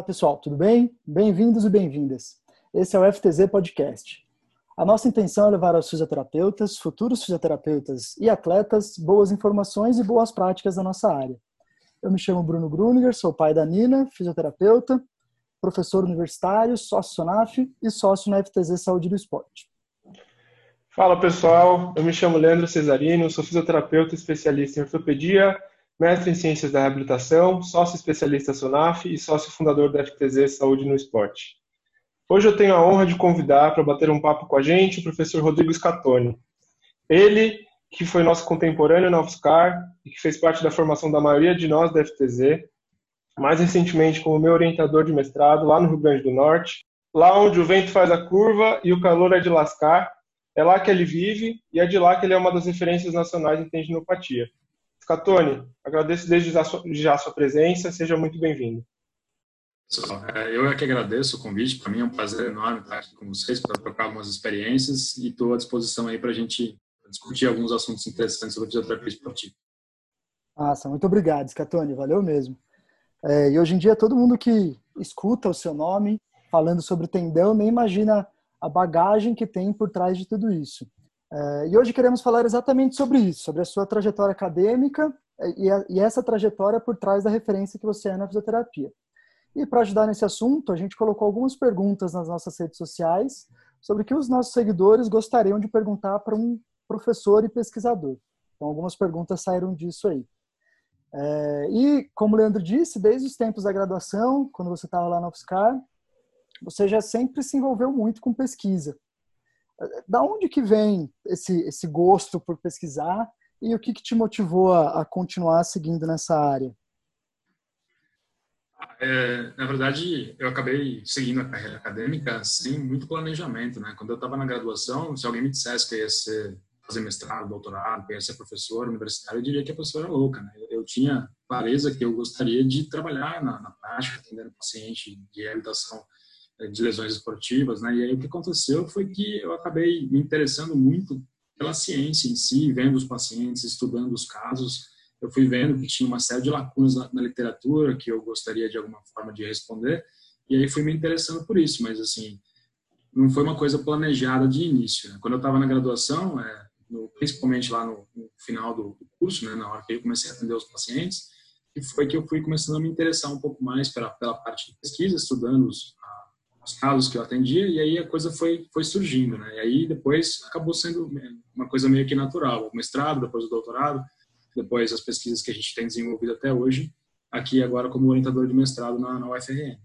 pessoal, tudo bem? Bem-vindos e bem-vindas. Esse é o FTZ Podcast. A nossa intenção é levar aos fisioterapeutas, futuros fisioterapeutas e atletas boas informações e boas práticas da nossa área. Eu me chamo Bruno Gruninger, sou pai da Nina, fisioterapeuta, professor universitário, sócio SONAF e sócio na FTZ Saúde do Esporte. Fala pessoal, eu me chamo Leandro Cesarino, sou fisioterapeuta especialista em ortopedia, mestre em ciências da reabilitação, sócio especialista SONAF e sócio fundador da FTZ Saúde no Esporte. Hoje eu tenho a honra de convidar para bater um papo com a gente o professor Rodrigo Scattoni. Ele, que foi nosso contemporâneo na UFSCar e que fez parte da formação da maioria de nós da FTZ, mais recentemente como meu orientador de mestrado lá no Rio Grande do Norte, lá onde o vento faz a curva e o calor é de lascar, é lá que ele vive e é de lá que ele é uma das referências nacionais em tendinopatia. Scattoni, agradeço desde já a sua presença, seja muito bem-vindo. Pessoal, eu é que agradeço o convite, para mim é um prazer enorme estar aqui com vocês para trocar algumas experiências e estou à disposição aí para a gente discutir alguns assuntos interessantes sobre fisioterapia esportiva. Nossa, muito obrigado, Scattoni, valeu mesmo. E hoje em dia todo mundo que escuta o seu nome falando sobre tendão nem imagina a bagagem que tem por trás de tudo isso. E hoje queremos falar exatamente sobre isso, sobre a sua trajetória acadêmica e essa trajetória por trás da referência que você é na fisioterapia. E para ajudar nesse assunto, a gente colocou algumas perguntas nas nossas redes sociais sobre o que os nossos seguidores gostariam de perguntar para um professor e pesquisador. Então, algumas perguntas saíram disso aí. E, como o Leandro disse, desde os tempos da graduação, quando você estava lá na UFSCar, você já sempre se envolveu muito com pesquisa. Da onde que vem esse gosto por pesquisar e o que te motivou a continuar seguindo nessa área? Na verdade, eu acabei seguindo a carreira acadêmica sem muito planejamento, né? Quando eu estava na graduação, se alguém me dissesse que eu ia fazer mestrado, doutorado, que eu ia ser professor universitário, eu diria que a pessoa era louca, né? Eu tinha clareza que eu gostaria de trabalhar na prática, atendendo paciente de reabilitação de lesões esportivas, né? E aí o que aconteceu foi que eu acabei me interessando muito pela ciência em si, vendo os pacientes, estudando os casos. Eu fui vendo que tinha uma série de lacunas na literatura que eu gostaria de alguma forma de responder, e aí fui me interessando por isso, mas assim, não foi uma coisa planejada de início, né? Quando eu estava na graduação, principalmente lá no final do curso, né, na hora que eu comecei a atender os pacientes, e foi que eu fui começando a me interessar um pouco mais pela parte de pesquisa, estudando os casos que eu atendia, e aí a coisa foi surgindo, né? E aí depois acabou sendo uma coisa meio que natural, o mestrado, depois o doutorado, depois as pesquisas que a gente tem desenvolvido até hoje, aqui agora como orientador de mestrado na UFRN.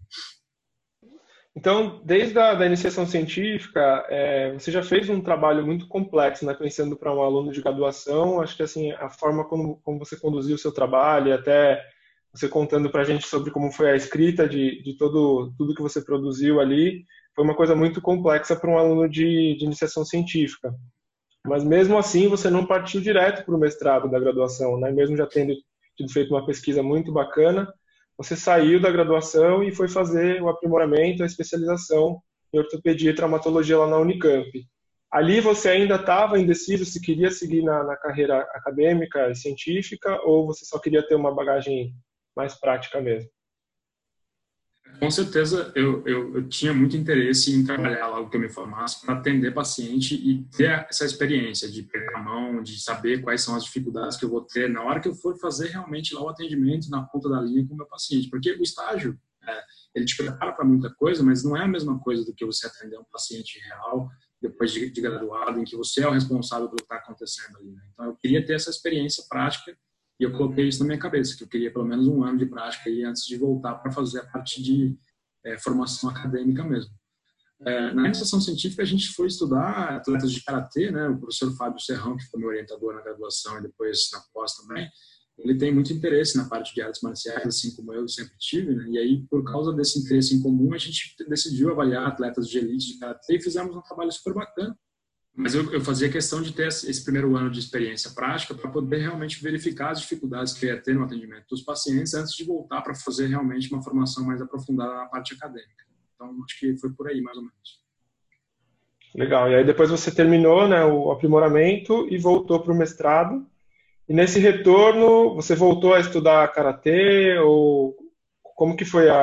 Então, desde a iniciação científica, você já fez um trabalho muito complexo, né, pensando para um aluno de graduação. Acho que assim, a forma como você conduziu o seu trabalho, e até você contando para a gente sobre como foi a escrita de tudo que você produziu ali, foi uma coisa muito complexa para um aluno de iniciação científica. Mas mesmo assim, você não partiu direto para o mestrado da graduação, né? Mesmo já tendo feito uma pesquisa muito bacana, você saiu da graduação e foi fazer o aprimoramento, a especialização em ortopedia e traumatologia lá na Unicamp. Ali você ainda estava indeciso se queria seguir na carreira acadêmica e científica ou você só queria ter uma bagagem mais prática mesmo? Com certeza, eu tinha muito interesse em trabalhar logo que eu me formasse para atender paciente e ter essa experiência de pegar a mão, de saber quais são as dificuldades que eu vou ter na hora que eu for fazer realmente lá o atendimento na ponta da linha com o meu paciente. Porque o estágio, ele te prepara para muita coisa, mas não é a mesma coisa do que você atender um paciente real depois de graduado, em que você é o responsável pelo que está acontecendo ali, né? Então, eu queria ter essa experiência prática. E eu coloquei isso na minha cabeça, que eu queria pelo menos um ano de prática aí antes de voltar para fazer a parte de formação acadêmica mesmo. Na iniciação científica, a gente foi estudar atletas de karatê, né? O professor Fábio Serrão, que foi meu orientador na graduação e depois na pós também, ele tem muito interesse na parte de artes marciais, assim como eu sempre tive, né? E aí, por causa desse interesse em comum, a gente decidiu avaliar atletas de elite de karatê e fizemos um trabalho super bacana. Mas eu fazia questão de ter esse primeiro ano de experiência prática para poder realmente verificar as dificuldades que eu ia ter no atendimento dos pacientes antes de voltar para fazer realmente uma formação mais aprofundada na parte acadêmica. Então, acho que foi por aí, mais ou menos. Legal. E aí depois você terminou, né, o aprimoramento e voltou para o mestrado. E nesse retorno, você voltou a estudar karatê ou como que foi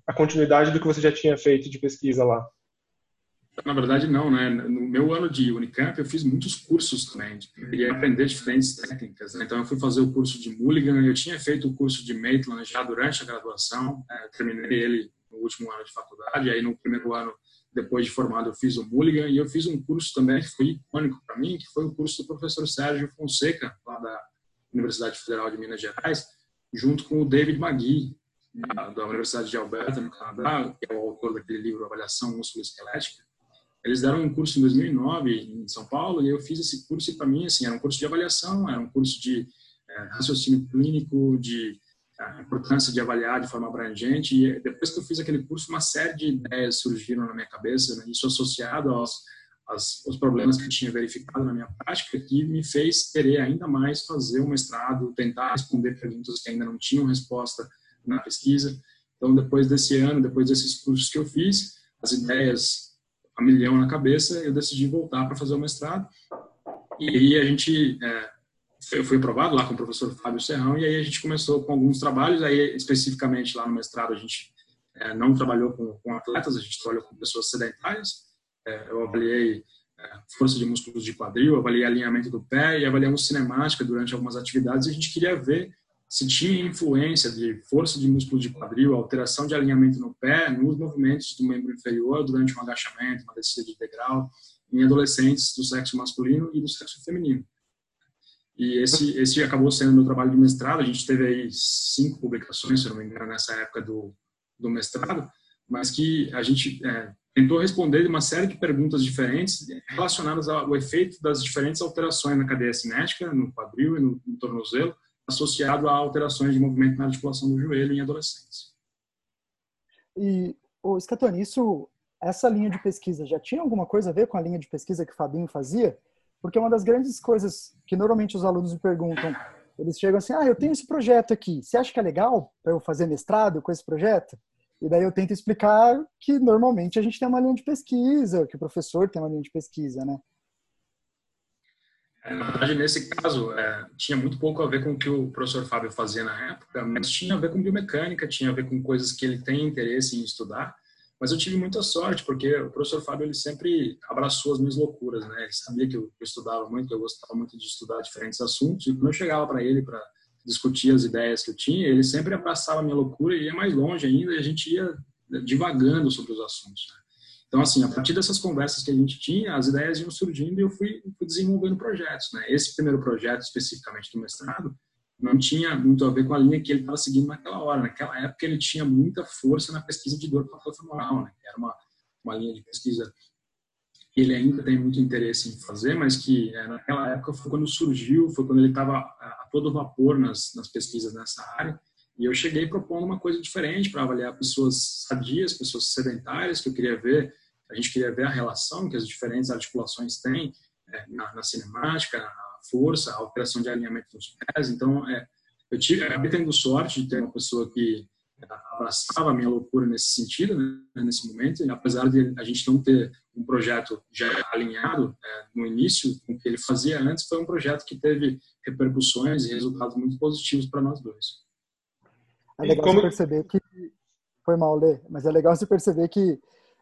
a continuidade do que você já tinha feito de pesquisa lá? Na verdade, não, né? No meu ano de Unicamp, eu fiz muitos cursos também. Eu queria aprender diferentes técnicas, né? Então, eu fui fazer o curso de Mulligan. Eu tinha feito o curso de Maitland já durante a graduação. Eu terminei ele no último ano de faculdade. Aí, no primeiro ano, depois de formado, eu fiz o Mulligan. E eu fiz um curso também que foi icônico para mim, que foi o curso do professor Sérgio Fonseca, lá da Universidade Federal de Minas Gerais, junto com o David McGee, da Universidade de Alberta, no Canadá, que é o autor daquele livro Avaliação Músculo-Esquelética. Eles deram um curso em 2009 em São Paulo e eu fiz esse curso e para mim assim, era um curso de avaliação, era um curso de raciocínio clínico, de importância de avaliar de forma abrangente. E depois que eu fiz aquele curso, uma série de ideias surgiram na minha cabeça, né? Isso associado aos problemas que eu tinha verificado na minha prática, que me fez querer ainda mais fazer um mestrado, tentar responder perguntas que ainda não tinham resposta na pesquisa. Então, depois desse ano, depois desses cursos que eu fiz, as ideias a milhão na cabeça, eu decidi voltar para fazer o mestrado. E aí a gente, eu fui aprovado lá com o professor Fábio Serrão, e aí a gente começou com alguns trabalhos, aí especificamente lá no mestrado a gente não trabalhou com atletas, a gente trabalhou com pessoas sedentárias. Eu avaliei força de músculos de quadril, avaliei alinhamento do pé e avaliamos cinemática durante algumas atividades, e a gente queria ver se tinha influência de força de músculo de quadril, alteração de alinhamento no pé, nos movimentos do membro inferior durante um agachamento, uma descida de degrau, em adolescentes do sexo masculino e do sexo feminino. E esse acabou sendo meu trabalho de mestrado. A gente teve aí 5 publicações, se não me engano, nessa época do mestrado, mas que a gente tentou responder uma série de perguntas diferentes relacionadas ao efeito das diferentes alterações na cadeia cinética, no quadril e no tornozelo, associado a alterações de movimento na articulação do joelho em adolescentes. E, Scatoni, essa linha de pesquisa já tinha alguma coisa a ver com a linha de pesquisa que o Fabinho fazia? Porque uma das grandes coisas que normalmente os alunos me perguntam, eles chegam assim, eu tenho esse projeto aqui, você acha que é legal para eu fazer mestrado com esse projeto? E daí eu tento explicar que normalmente a gente tem uma linha de pesquisa, que o professor tem uma linha de pesquisa, né? Na verdade, nesse caso, tinha muito pouco a ver com o que o professor Fábio fazia na época, mas tinha a ver com biomecânica, tinha a ver com coisas que ele tem interesse em estudar. Mas eu tive muita sorte, porque o professor Fábio ele sempre abraçou as minhas loucuras, né? Ele sabia que eu estudava muito, que eu gostava muito de estudar diferentes assuntos, e quando eu chegava para ele para discutir as ideias que eu tinha, ele sempre abraçava a minha loucura e ia mais longe ainda, e a gente ia divagando sobre os assuntos, né? Então, assim, a partir dessas conversas que a gente tinha, as ideias iam surgindo e eu fui desenvolvendo projetos, né? Esse primeiro projeto, especificamente do mestrado, não tinha muito a ver com a linha que ele estava seguindo naquela hora. Naquela época, ele tinha muita força na pesquisa de dor patofemoral, né? Que era uma linha de pesquisa que ele ainda tem muito interesse em fazer, mas que naquela época foi quando surgiu, foi quando ele estava a todo vapor nas pesquisas nessa área. E eu cheguei propondo uma coisa diferente para avaliar pessoas sadias, pessoas sedentárias, que eu queria ver, a gente queria ver a relação que as diferentes articulações têm na cinemática, na força, a alteração de alinhamento dos pés. Então, eu acabei tendo sorte de ter uma pessoa que abraçava a minha loucura nesse sentido, né, nesse momento, e apesar de a gente não ter um projeto já alinhado no início com o que ele fazia antes, foi um projeto que teve repercussões e resultados muito positivos para nós dois. É legal você perceber que... Foi mal, Lê, mas é legal você perceber que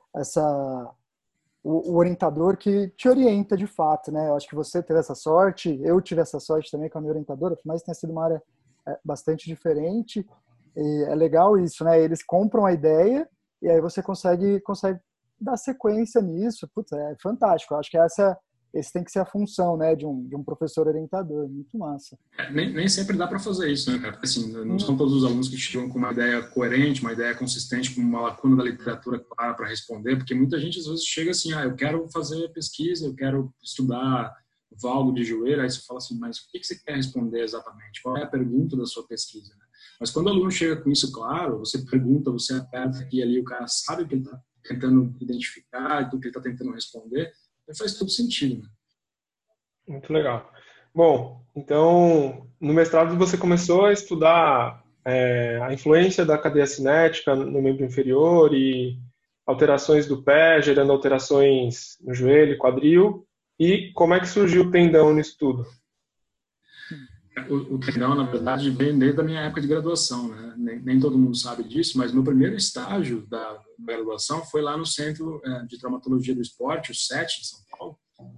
o orientador que te orienta de fato, né? Eu acho que você teve essa sorte, eu tive essa sorte também com a minha orientadora, mas tenha sido uma área bastante diferente. E é legal isso, né? Eles compram a ideia e aí você consegue dar sequência nisso. Putz, é fantástico. Eu acho que esse tem que ser a função, né, de um professor orientador. Muito massa. Nem sempre dá para fazer isso, né, cara? Assim, não são todos os alunos que chegam com uma ideia coerente, uma ideia consistente, com uma lacuna da literatura clara para responder, porque muita gente às vezes chega assim, eu quero fazer pesquisa, eu quero estudar valgo de joelho, aí você fala assim, mas o que você quer responder exatamente? Qual é a pergunta da sua pesquisa? Né? Mas quando o aluno chega com isso claro, você pergunta, você aperta aqui e ali, o cara sabe o que ele está tentando identificar, do que ele está tentando responder, faz todo sentido. Né? Muito legal. Bom, então, no mestrado você começou a estudar a influência da cadeia cinética no membro inferior e alterações do pé, gerando alterações no joelho, quadril. E como é que surgiu o tendão nisso tudo? O tendão, na verdade, vem desde a minha época de graduação, né? Nem todo mundo sabe disso, mas meu primeiro estágio da graduação foi lá no Centro de Traumatologia do Esporte, o CET, em São Paulo.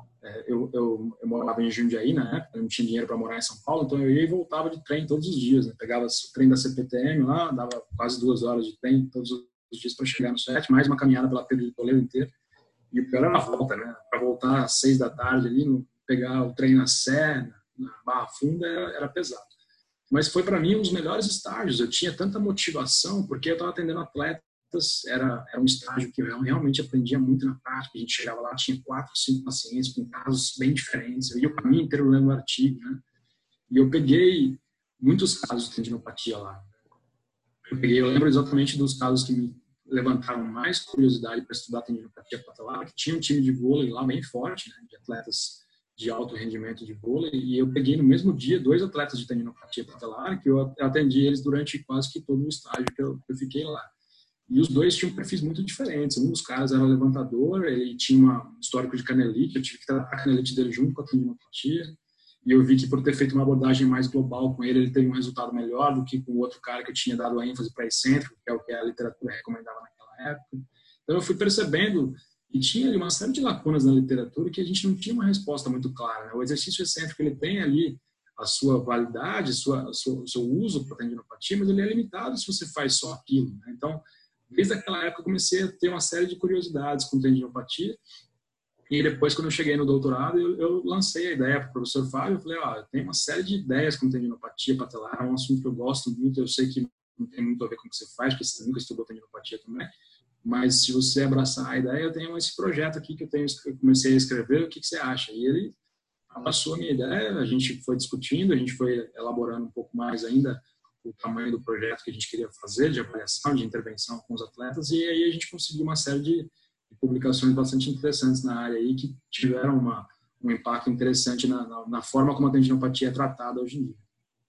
Eu morava em Jundiaí na época, não tinha dinheiro para morar em São Paulo, então eu ia e voltava de trem todos os dias, né? Pegava o trem da CPTM lá, dava quase 2 horas de trem todos os dias para chegar no CET, mais uma caminhada pela Pedro de Toledo inteira. E o pior era a volta, né? Para voltar às 6 da tarde ali, pegar o trem na Sé, na Barra Funda, era pesado. Mas foi para mim um dos melhores estágios. Eu tinha tanta motivação, porque eu estava atendendo atletas, era um estágio que eu realmente aprendia muito na prática. A gente chegava lá, tinha 4, 5 pacientes com casos bem diferentes. Eu ia o caminho inteiro lendo o artigo, né? E eu peguei muitos casos de tendinopatia lá. Eu lembro exatamente dos casos que me levantaram mais curiosidade para estudar tendinopatia patelar, que tinha um time de vôlei lá bem forte, né, de atletas de alto rendimento de vôlei, e eu peguei no mesmo dia 2 atletas de tendinopatia patelar, que eu atendi eles durante quase que todo o estágio que eu fiquei lá. E os 2 tinham perfis muito diferentes. Um dos caras era levantador, ele tinha um histórico de canelite, eu tive que tratar a canelite dele junto com a tendinopatia, e eu vi que por ter feito uma abordagem mais global com ele, ele teve um resultado melhor do que com o outro cara que eu tinha dado a ênfase para excêntrico, que é o que a literatura recomendava naquela época. Então eu fui percebendo que tinha ali uma série de lacunas na literatura que a gente não tinha uma resposta muito clara, né? O exercício excêntrico, ele tem ali a sua validade, o seu uso para tendinopatia, mas ele é limitado se você faz só aquilo, né? Então, desde aquela época eu comecei a ter uma série de curiosidades com tendinopatia. E depois, quando eu cheguei no doutorado, eu lancei a ideia para o professor Fábio. Eu falei, eu tenho uma série de ideias com tendinopatia patelar, é um assunto que eu gosto muito, eu sei que não tem muito a ver com o que você faz, porque você nunca estudou tendinopatia também, mas se você abraçar a ideia, eu tenho esse projeto aqui que eu comecei a escrever, o que você acha? E ele abraçou a minha ideia, a gente foi discutindo, a gente foi elaborando um pouco mais ainda o tamanho do projeto que a gente queria fazer, de avaliação, de intervenção com os atletas, e aí a gente conseguiu uma série de publicações bastante interessantes na área aí, que tiveram um impacto interessante na forma como a tendinopatia é tratada hoje em dia.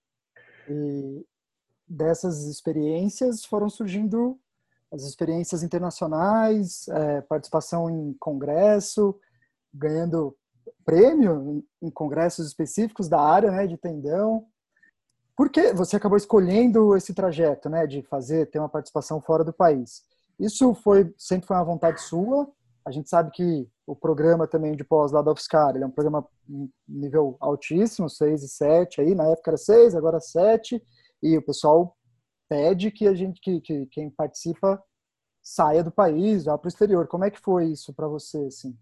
E dessas experiências foram surgindo as experiências internacionais, participação em congresso, ganhando prêmio em congressos específicos da área, né, de tendão. Por que você acabou escolhendo esse trajeto, né, de ter uma participação fora do país? Isso sempre foi uma vontade sua? A gente sabe que o programa também de pós lá da UFSCar, ele é um programa nível altíssimo, 6 e 7, aí, na época era 6, agora 7, e o pessoal pede que quem participa saia do país, vá para o exterior. Como é que foi isso para você, assim?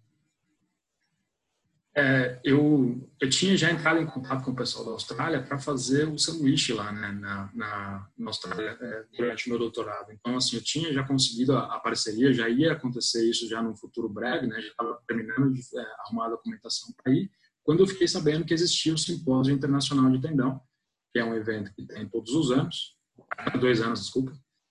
Eu tinha já entrado em contato com o pessoal da Austrália para fazer o sanduíche lá, né, na Austrália durante o meu doutorado. Então, assim, eu tinha já conseguido a parceria, já ia acontecer isso já num futuro breve, né, já estava terminando de arrumar a documentação para ir, quando eu fiquei sabendo que existia o Simpósio Internacional de Tendão, que é um evento que tem todos os anos, cada 2 anos, desculpa.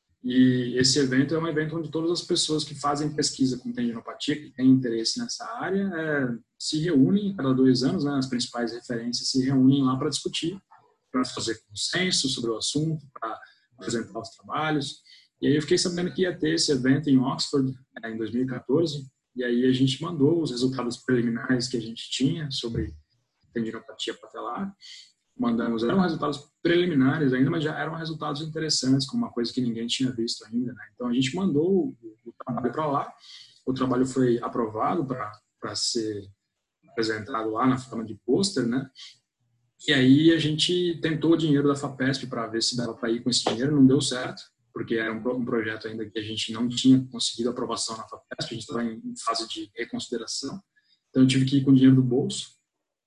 E esse evento é um evento onde todas as pessoas que fazem pesquisa com tendinopatia, que têm interesse nessa área, se reúnem cada 2 anos, né, as principais referências se reúnem lá para discutir, para fazer consenso sobre o assunto, para apresentar os trabalhos. E aí eu fiquei sabendo que ia ter esse evento em Oxford, em 2014, e aí a gente mandou os resultados preliminares que a gente tinha sobre tendinopatia patelar. Eram resultados preliminares ainda, mas já eram resultados interessantes, com uma coisa que ninguém tinha visto ainda, né? Então a gente mandou o trabalho para lá, o trabalho foi aprovado para ser apresentado lá na forma de pôster, né? E aí a gente tentou o dinheiro da FAPESP para ver se dava para ir com esse dinheiro, não deu certo, porque era um projeto ainda que a gente não tinha conseguido aprovação na FAPESP, a gente estava em fase de reconsideração, então eu tive que ir com o dinheiro do bolso.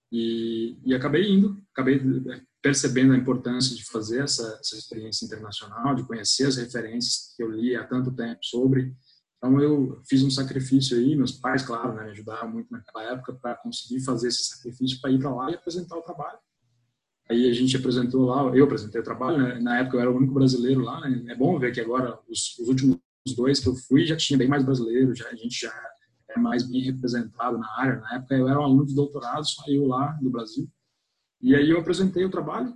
E acabei percebendo a importância de fazer essa experiência internacional, de conhecer as referências que eu li há tanto tempo sobre. Então eu fiz um sacrifício aí, meus pais, claro, né, me ajudaram muito naquela época para conseguir fazer esse sacrifício para ir para lá e apresentar o trabalho. Aí a gente apresentou lá, eu apresentei o trabalho, né, na época eu era o único brasileiro lá, né, é bom ver que agora os últimos 2 que eu fui já tinha bem mais brasileiro, a gente já é mais bem representado na área. Na época eu era um aluno de doutorado, só eu lá do Brasil. E aí eu apresentei o trabalho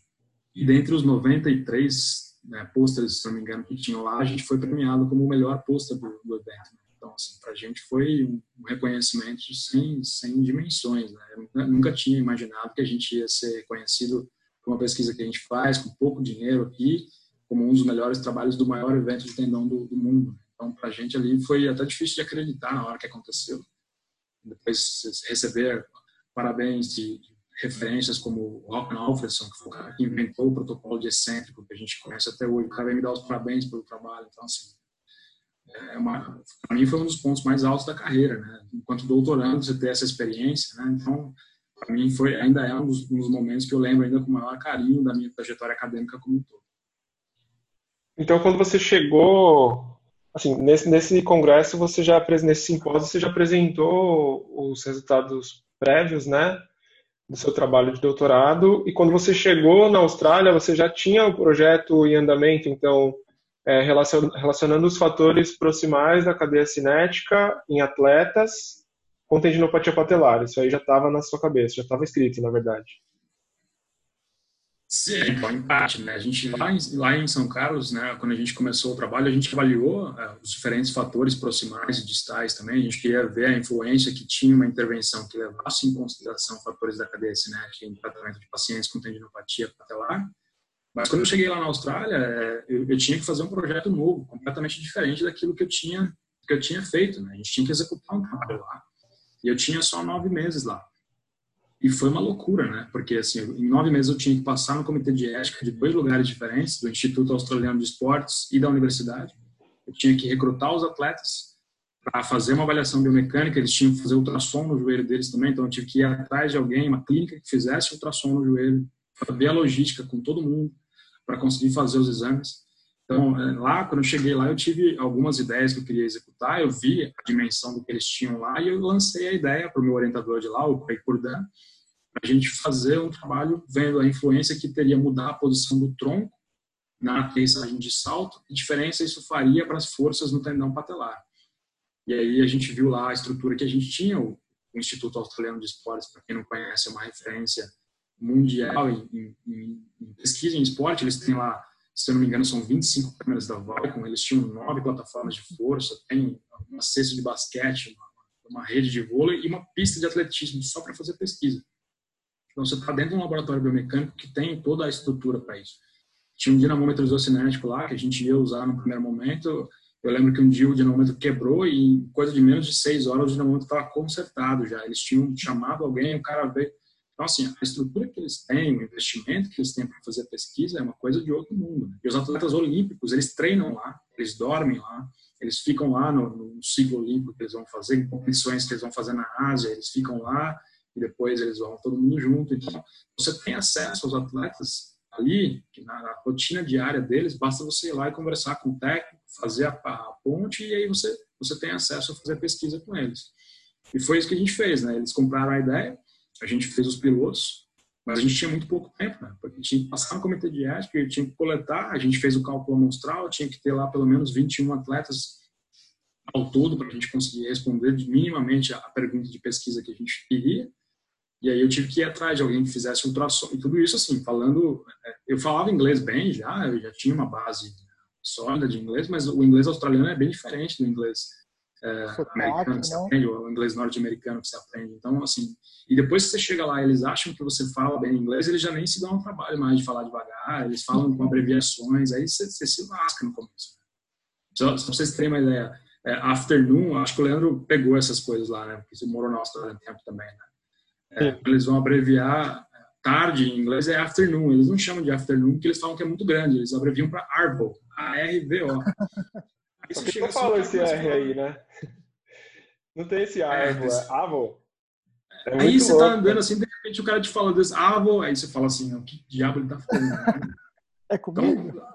e dentre os 93 pôsteres, se não me engano, que tinham lá, a gente foi premiado como o melhor pôster do evento. Então, assim, pra gente foi um reconhecimento sem dimensões, né? Eu nunca tinha imaginado que a gente ia ser reconhecido uma pesquisa que a gente faz com pouco dinheiro aqui, como um dos melhores trabalhos do maior evento de tendão do mundo. Então, para a gente ali foi até difícil de acreditar na hora que aconteceu. Depois receber parabéns de referências como o Rock Alfredson, que foi o cara que inventou o protocolo de excêntrico, que a gente conhece até hoje. O cara veio me dar os parabéns pelo trabalho. Então, assim, para mim foi um dos pontos mais altos da carreira, né? Enquanto doutorando, você ter essa experiência, né? Então, para mim ainda é um dos momentos que eu lembro ainda com o maior carinho da minha trajetória acadêmica como um todo. Então, quando você chegou, assim, nesse congresso, nesse simpósio, você já apresentou os resultados prévios, né, do seu trabalho de doutorado, e quando você chegou na Austrália, você já tinha o projeto em andamento, então, relacionando os fatores proximais da cadeia cinética em atletas com tendinopatia patelar. Isso aí já estava na sua cabeça, já estava escrito, na verdade. Sim, então, em parte, né? A gente lá em São Carlos, né, quando a gente começou o trabalho, a gente avaliou os diferentes fatores proximais e distais também. A gente queria ver a influência que tinha uma intervenção que levasse em consideração fatores da cadeia cinética em tratamento de pacientes com tendinopatia patelar. Mas quando eu cheguei lá na Austrália, eu tinha que fazer um projeto novo, completamente diferente daquilo que eu tinha feito, né? A gente tinha que executar um trabalho lá. E eu tinha só 9 meses lá. E foi uma loucura, né? Porque, assim, em 9 meses eu tinha que passar no comitê de ética de 2 lugares diferentes, do Instituto Australiano de Esportes e da universidade. Eu tinha que recrutar os atletas para fazer uma avaliação biomecânica, eles tinham que fazer ultrassom no joelho deles também, então eu tive que ir atrás de alguém, uma clínica que fizesse ultrassom no joelho, para ver a logística com todo mundo, para conseguir fazer os exames. Então, lá, quando eu cheguei lá, eu tive algumas ideias que eu queria executar, eu vi a dimensão do que eles tinham lá e eu lancei a ideia para o meu orientador de lá, o Craig Purdan, para a gente fazer um trabalho vendo a influência que teria mudar a posição do tronco na aterrissagem de salto, que diferença isso faria para as forças no tendão patelar. E aí a gente viu lá a estrutura que a gente tinha, o Instituto Australiano de Esportes, para quem não conhece, é uma referência mundial em pesquisa em esporte. Eles têm lá, se eu não me engano, são 25 câmeras da Vulcan, eles tinham 9 plataformas de força, tem uma cesta de basquete, uma rede de vôlei e uma pista de atletismo só para fazer pesquisa. Então você está dentro de um laboratório biomecânico que tem toda a estrutura para isso. Tinha um dinamômetro isocinético lá que a gente ia usar no primeiro momento. Eu lembro que um dia o dinamômetro quebrou e em coisa de menos de 6 horas o dinamômetro estava consertado já. Eles tinham chamado alguém, o cara veio. Então, assim, a estrutura que eles têm, o investimento que eles têm para fazer a pesquisa é uma coisa de outro mundo, né? E os atletas olímpicos, eles treinam lá, eles dormem lá, eles ficam lá no ciclo olímpico que eles vão fazer, em competições que eles vão fazer na Ásia, eles ficam lá e depois eles vão todo mundo junto. Então, você tem acesso aos atletas ali, que na rotina diária deles, basta você ir lá e conversar com o técnico, fazer a ponte e aí você tem acesso a fazer a pesquisa com eles. E foi isso que a gente fez, né? Eles compraram a ideia, a gente fez os pilotos, mas a gente tinha muito pouco tempo, né? Porque tinha que passar no comitê de ética, tinha que coletar, a gente fez o cálculo amostral, tinha que ter lá pelo menos 21 atletas ao todo para a gente conseguir responder minimamente a pergunta de pesquisa que a gente queria. E aí eu tive que ir atrás de alguém que fizesse ultrassom. E tudo isso, assim, eu falava inglês bem já, eu já tinha uma base sólida de inglês, mas o inglês australiano é bem diferente do inglês americano que você aprende, ou o inglês norte-americano que você aprende. Então, assim, e depois que você chega lá, eles acham que você fala bem inglês, eles já nem se dão um trabalho mais de falar devagar, eles falam com abreviações, aí você se lasca no começo. Só para vocês terem uma ideia, afternoon, acho que o Leandro pegou essas coisas lá, né? Porque você morou na Austrália há tempo também, né? Eles vão abreviar tarde em inglês é afternoon, eles não chamam de afternoon porque eles falam que é muito grande, eles abreviam para ARVO, A-R-V-O. Por que eu falo esse R aí, né? Não tem esse ARVO, é AVO. Aí você tá andando assim, de repente o cara te fala desse AVO, aí você fala assim, o que diabo ele tá falando? É comigo? Então,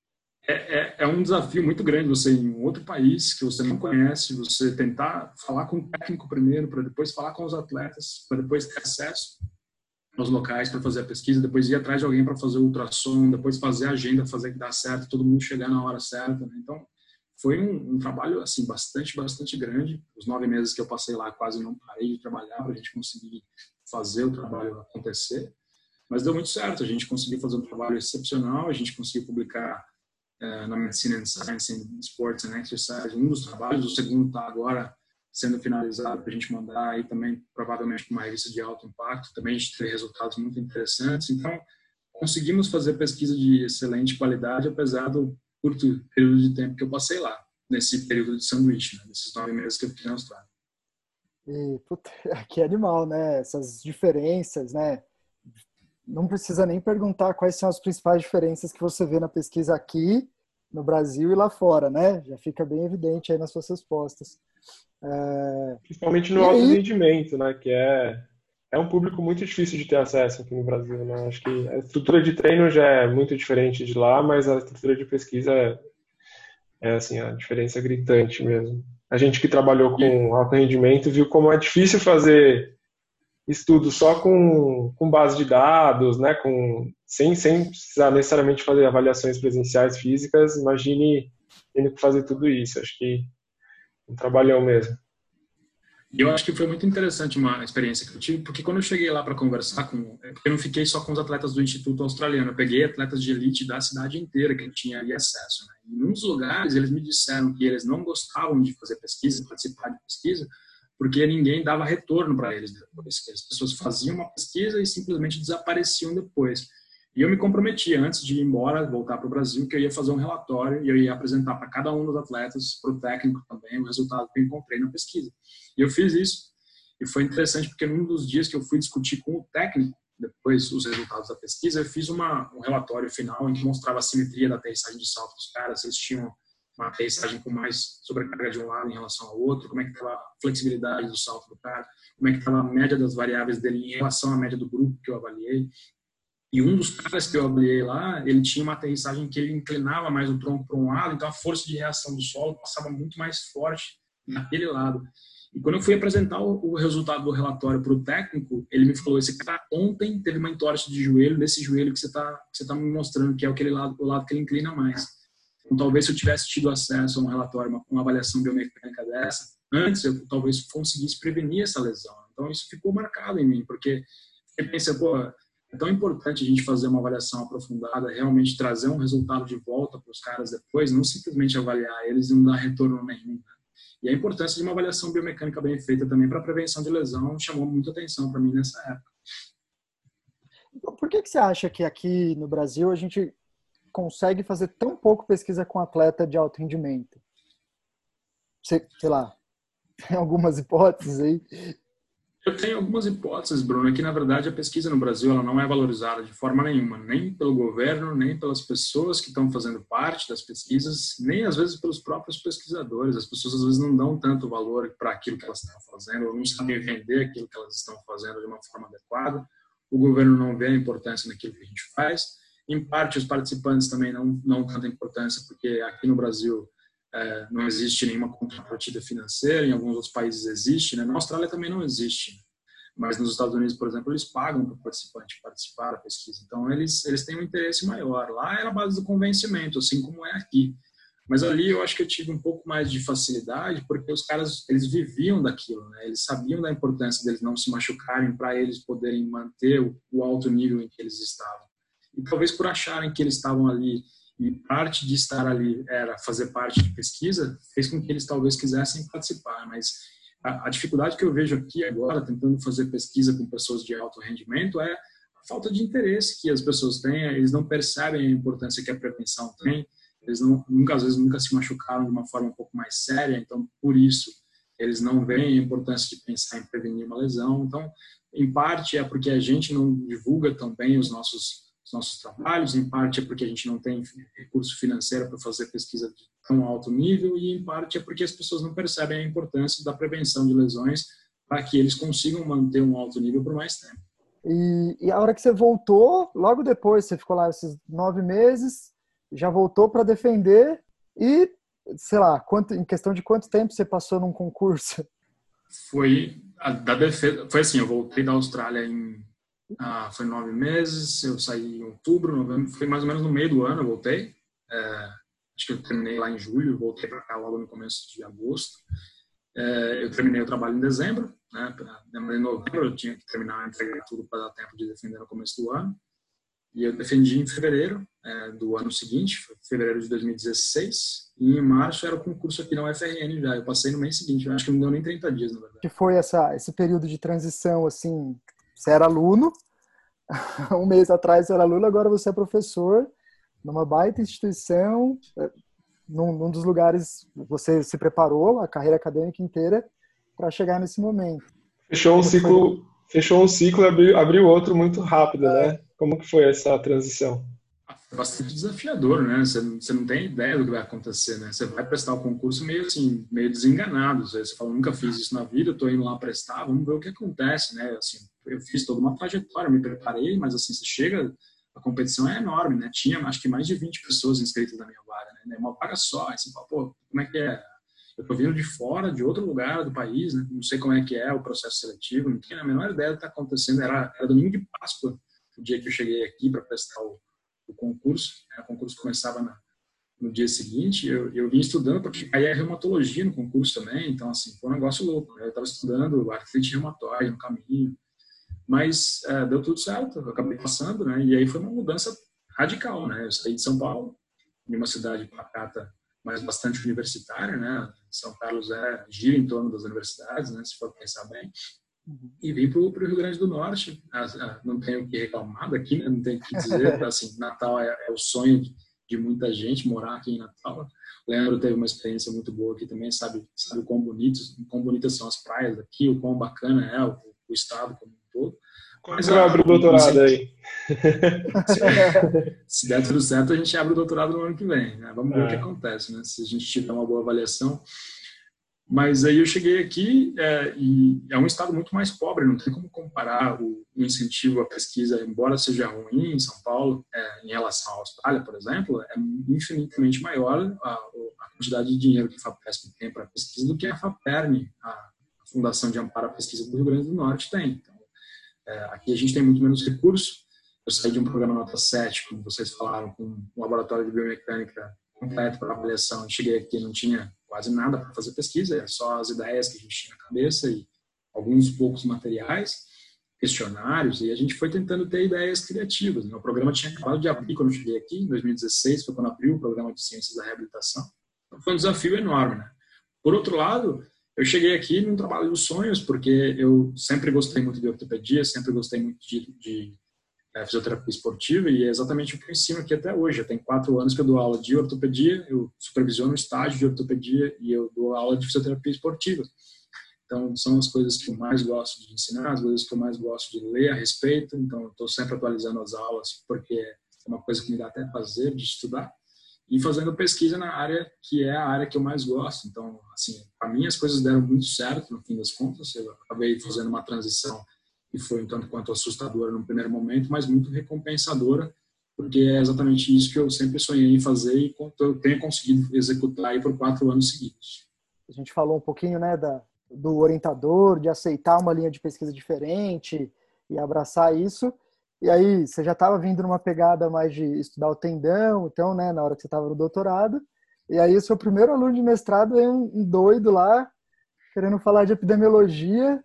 é um desafio muito grande você ir em um outro país que você não conhece, você tentar falar com o técnico primeiro, para depois falar com os atletas, para depois ter acesso aos locais para fazer a pesquisa, depois ir atrás de alguém para fazer o ultrassom, depois fazer a agenda, fazer que dá certo, todo mundo chegar na hora certa, né? Então, foi um trabalho assim bastante grande. Os 9 meses que eu passei lá, quase não parei de trabalhar para a gente conseguir fazer o trabalho acontecer. Mas deu muito certo, a gente conseguiu fazer um trabalho excepcional, a gente conseguiu publicar na Medicine and Science in Sports and Exercise um dos trabalhos, o segundo está agora sendo finalizado para a gente mandar aí também, provavelmente, para uma revista de alto impacto. Também a gente teve resultados muito interessantes. Então, conseguimos fazer pesquisa de excelente qualidade, apesar do curto período de tempo que eu passei lá, nesse período de sanduíche, né? Nesses 9 meses que eu fiquei na Austrália. E, puta, que animal, né? Essas diferenças, né? Não precisa nem perguntar quais são as principais diferenças que você vê na pesquisa aqui no Brasil e lá fora, né? Já fica bem evidente aí nas suas respostas. Principalmente no E alto aí, rendimento, né? Que é um público muito difícil de ter acesso aqui no Brasil, né? Acho que a estrutura de treino já é muito diferente de lá, mas a estrutura de pesquisa é assim, a diferença é gritante mesmo. A gente que trabalhou com alto rendimento viu como é difícil fazer estudo só com base de dados, né? Sem precisar necessariamente fazer avaliações presenciais físicas. Imagine tendo que fazer tudo isso. Acho que é um trabalhão mesmo. E eu acho que foi muito interessante uma experiência que eu tive, porque quando eu cheguei lá para conversar eu não fiquei só com os atletas do Instituto Australiano, eu peguei atletas de elite da cidade inteira que eu tinha ali acesso, né? Em muitos lugares eles me disseram que eles não gostavam de fazer pesquisa, participar de pesquisa, porque ninguém dava retorno para eles depois, que as pessoas faziam uma pesquisa e simplesmente desapareciam depois. E eu me comprometi, antes de ir embora, voltar para o Brasil, que eu ia fazer um relatório e eu ia apresentar para cada um dos atletas, para o técnico também, o resultado que eu encontrei na pesquisa. E eu fiz isso. E foi interessante porque num dos dias que eu fui discutir com o técnico, depois os resultados da pesquisa, eu fiz um relatório final em que mostrava a simetria da aterrissagem de salto dos caras, se eles tinham uma aterrissagem com mais sobrecarga de um lado em relação ao outro, como é que estava a flexibilidade do salto do cara, como é que estava a média das variáveis dele em relação à média do grupo que eu avaliei. E um dos caras que eu avaliei lá, ele tinha uma aterrissagem que ele inclinava mais o tronco para um lado, então a força de reação do solo passava muito mais forte naquele lado. E quando eu fui apresentar o resultado do relatório para o técnico, ele me falou: esse cara ontem teve uma entorse de joelho, nesse joelho que você tá me mostrando, que é aquele lado, o lado que ele inclina mais. Então, talvez se eu tivesse tido acesso a um relatório, uma avaliação biomecânica dessa, antes eu talvez conseguisse prevenir essa lesão. Então, isso ficou marcado em mim, porque eu pensei, pô, é tão importante a gente fazer uma avaliação aprofundada, realmente trazer um resultado de volta para os caras depois, não simplesmente avaliar eles e não dar retorno nenhum, né? E a importância de uma avaliação biomecânica bem feita também para a prevenção de lesão chamou muita atenção para mim nessa época. por que você acha que aqui no Brasil a gente consegue fazer tão pouco pesquisa com atleta de alto rendimento? Sei lá, tem algumas hipóteses aí? Eu tenho algumas hipóteses, Bruno, é que na verdade a pesquisa no Brasil ela não é valorizada de forma nenhuma, nem pelo governo, nem pelas pessoas que estão fazendo parte das pesquisas, nem às vezes pelos próprios pesquisadores. As pessoas às vezes não dão tanto valor para aquilo que elas estão fazendo, ou não sabem vender aquilo que elas estão fazendo de uma forma adequada. O governo não vê a importância naquilo que a gente faz. Em parte, os participantes também não tanta importância, porque aqui no Brasil não existe nenhuma contrapartida financeira, em alguns outros países existe, né? Na Austrália também não existe, mas nos Estados Unidos, por exemplo, eles pagam para o participante participar da pesquisa, então eles têm um interesse maior. Lá é a base do convencimento, assim como é aqui, mas ali eu acho que eu tive um pouco mais de facilidade, porque os caras, eles viviam daquilo, né? Eles sabiam da importância deles não se machucarem para eles poderem manter o alto nível em que eles estavam, e talvez por acharem que eles estavam ali e parte de estar ali era fazer parte de pesquisa, fez com que eles talvez quisessem participar. Mas a dificuldade que eu vejo aqui agora, tentando fazer pesquisa com pessoas de alto rendimento, é a falta de interesse que as pessoas têm. Eles não percebem a importância que a prevenção tem. Eles às vezes nunca se machucaram de uma forma um pouco mais séria, então por isso eles não veem a importância de pensar em prevenir uma lesão. Então, em parte é porque a gente não divulga tão bem os nossos trabalhos, em parte é porque a gente não tem recurso financeiro para fazer pesquisa de tão alto nível, e em parte é porque as pessoas não percebem a importância da prevenção de lesões para que eles consigam manter um alto nível por mais tempo. E a hora que você voltou, logo depois, você ficou lá esses 9 meses, já voltou para defender e, sei lá, em questão de quanto tempo você passou num concurso? Foi assim, eu voltei da Austrália foi 9 meses, eu saí em outubro, novembro, foi mais ou menos no meio do ano eu voltei. Acho que eu terminei lá em julho, voltei para cá logo no começo de agosto. Eu terminei o trabalho em dezembro, né? Em novembro eu tinha que terminar, entregar tudo para dar tempo de defender no começo do ano. E eu defendi em fevereiro do ano seguinte, fevereiro de 2016, e em março era o concurso aqui na UFRN já. Eu passei no mês seguinte, eu acho que não deu nem 30 dias, na verdade. Que foi esse período de transição, assim, você era aluno, Um mês atrás você era aluno, agora você é professor numa baita instituição, num dos lugares você se preparou a carreira acadêmica inteira para chegar nesse momento. Fechou um ciclo e abriu outro muito rápido, né? Como que foi essa transição? É bastante desafiador, né? Você não tem ideia do que vai acontecer, né? Você vai prestar o concurso meio assim, meio desenganado. Você fala, nunca fiz isso na vida, estou indo lá prestar, vamos ver o que acontece, né? Assim, eu fiz toda uma trajetória, me preparei, mas assim, você chega, a competição é enorme, né? Tinha, acho que mais de 20 pessoas inscritas na minha vaga, né? Uma vaga só, aí você fala, pô, como é que é? Eu tô vindo de fora, de outro lugar do país, né? Não sei como é que é o processo seletivo, não tinha a menor ideia do que está acontecendo. Era domingo de Páscoa, o dia que eu cheguei aqui para prestar o concurso, né? O concurso começava no dia seguinte. Eu vim estudando, porque aí é reumatologia no concurso também, então assim, foi um negócio louco, né? Eu estava estudando artrite reumatoide no caminho, mas deu tudo certo, eu acabei passando, né? E aí foi uma mudança radical, né? Eu saí de São Paulo, de uma cidade pacata, mas bastante universitária, né? São Carlos gira em torno das universidades, né? Se for pensar bem. E vim para o Rio Grande do Norte. Não tenho o que reclamar daqui, né? Não tenho o que dizer. Assim, Natal é o sonho de muita gente morar aqui em Natal. O Leandro teve uma experiência muito boa aqui também, sabe o quão bonitas são as praias daqui, o quão bacana é o estado como um todo. Quando você vai abrir o doutorado aí? Se der tudo certo, a gente abre o doutorado no ano que vem, né? Vamos ver o que acontece, né? Se a gente tiver uma boa avaliação. Mas aí eu cheguei aqui e é um estado muito mais pobre, não tem como comparar o incentivo à pesquisa, embora seja ruim em São Paulo, em relação à Austrália, por exemplo, é infinitamente maior a quantidade de dinheiro que a FAPESP tem para pesquisa do que a FAPERN, a Fundação de Amparo à Pesquisa do Rio Grande do Norte, tem. Então, aqui a gente tem muito menos recursos. Eu saí de um programa nota 7, como vocês falaram, com um laboratório de biomecânica completo para avaliação. Eu cheguei aqui e não tinha quase nada para fazer pesquisa, era só as ideias que a gente tinha na cabeça e alguns poucos materiais, questionários, e a gente foi tentando ter ideias criativas. O programa tinha acabado de abrir quando eu cheguei aqui, em 2016, foi quando abriu o programa de Ciências da Reabilitação. Então foi um desafio enorme, né? Por outro lado, eu cheguei aqui num trabalho dos sonhos, porque eu sempre gostei muito de ortopedia, sempre gostei muito de fisioterapia esportiva, e é exatamente o que eu ensino aqui até hoje. Eu tenho 4 anos que eu dou aula de ortopedia, eu supervisiono o estágio de ortopedia e eu dou aula de fisioterapia esportiva. Então, são as coisas que eu mais gosto de ensinar, as coisas que eu mais gosto de ler a respeito. Então, eu estou sempre atualizando as aulas, porque é uma coisa que me dá até prazer de estudar. E fazendo pesquisa na área que é a área que eu mais gosto. Então, assim, para mim as coisas deram muito certo no fim das contas. Eu acabei fazendo uma transição que foi um tanto quanto assustadora no primeiro momento, mas muito recompensadora, porque é exatamente isso que eu sempre sonhei em fazer e eu tenho conseguido executar aí por 4 anos seguidos. A gente falou um pouquinho, né, do orientador, de aceitar uma linha de pesquisa diferente e abraçar isso. E aí, você já estava vindo numa pegada mais de estudar o tendão, então, né, na hora que você estava no doutorado. E aí, o seu primeiro aluno de mestrado é um doido lá, querendo falar de epidemiologia.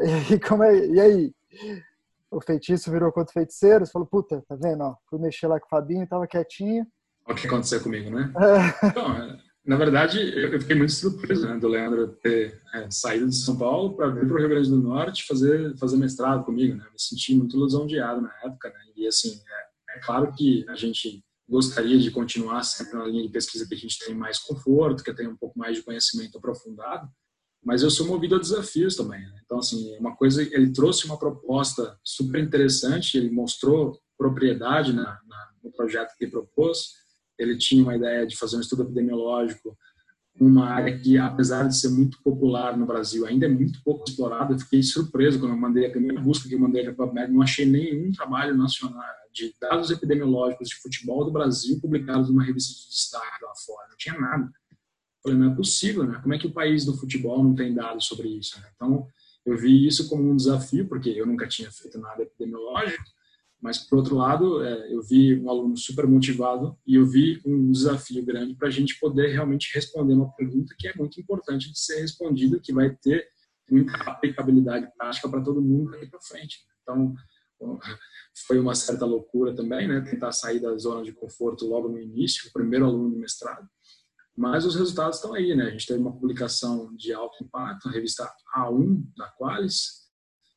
E aí? O feitiço virou contra o feiticeiro? Você falou, puta, tá vendo? Ó, fui mexer lá com o Fabinho, tava quietinho. Olha o que aconteceu comigo, né? Então, na verdade, eu fiquei muito surpreso, né, do Leandro ter saído de São Paulo para vir para o Rio Grande do Norte fazer mestrado comigo, né? Me senti muito lisonjeado na época, né? E assim, é claro que a gente gostaria de continuar sempre na linha de pesquisa que a gente tem mais conforto, que tem um pouco mais de conhecimento aprofundado, mas eu sou movido a desafios também, né? Então, assim, uma coisa, ele trouxe uma proposta super interessante, ele mostrou propriedade no projeto que ele propôs. Ele tinha uma ideia de fazer um estudo epidemiológico, uma área que, apesar de ser muito popular no Brasil, ainda é muito pouco explorada. Eu fiquei surpreso quando eu mandei a primeira busca que eu mandei para a PubMed, não achei nenhum trabalho nacional de dados epidemiológicos de futebol do Brasil publicados numa revista de destaque lá fora. Não tinha nada. Eu falei, não é possível, né? Como é que o país do futebol não tem dados sobre isso, né? Então, eu vi isso como um desafio, porque eu nunca tinha feito nada epidemiológico. Mas, por outro lado, eu vi um aluno super motivado e eu vi um desafio grande para a gente poder realmente responder uma pergunta que é muito importante de ser respondida, que vai ter muita aplicabilidade prática para todo mundo daqui para frente. Então, foi uma certa loucura também, né? Tentar sair da zona de conforto logo no início, o primeiro aluno de mestrado. Mas os resultados estão aí, né? A gente teve uma publicação de alto impacto, a revista A1 da Qualis,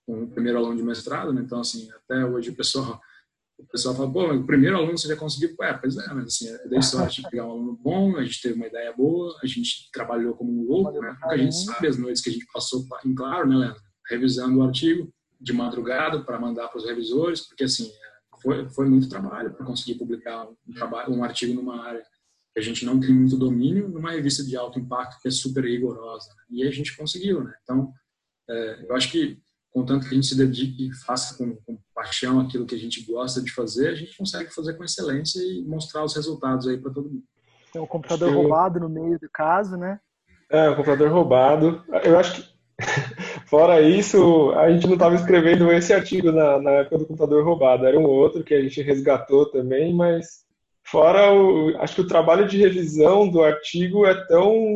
com o primeiro aluno de mestrado, né? Então, assim, até hoje o pessoal fala, pô, o primeiro aluno você já conseguiu? Pois é, mas assim, eu dei sorte de pegar um aluno bom, a gente teve uma ideia boa, a gente trabalhou como um louco, né? Porque a gente sabe as noites que a gente passou em claro, né, Leandro? Revisando o artigo de madrugada para mandar para os revisores, porque assim, foi muito trabalho para conseguir publicar um artigo numa área que a gente não tem muito domínio, numa revista de alto impacto que é super rigorosa, né? E a gente conseguiu, né? Então, eu acho que contanto que a gente se dedique e faça com paixão aquilo que a gente gosta de fazer, a gente consegue fazer com excelência e mostrar os resultados aí para todo mundo. Tem um computador roubado no meio do caso, né? O computador roubado. Eu acho que, fora isso, a gente não estava escrevendo esse artigo na época do computador roubado. Era um outro que a gente resgatou também, mas acho que o trabalho de revisão do artigo é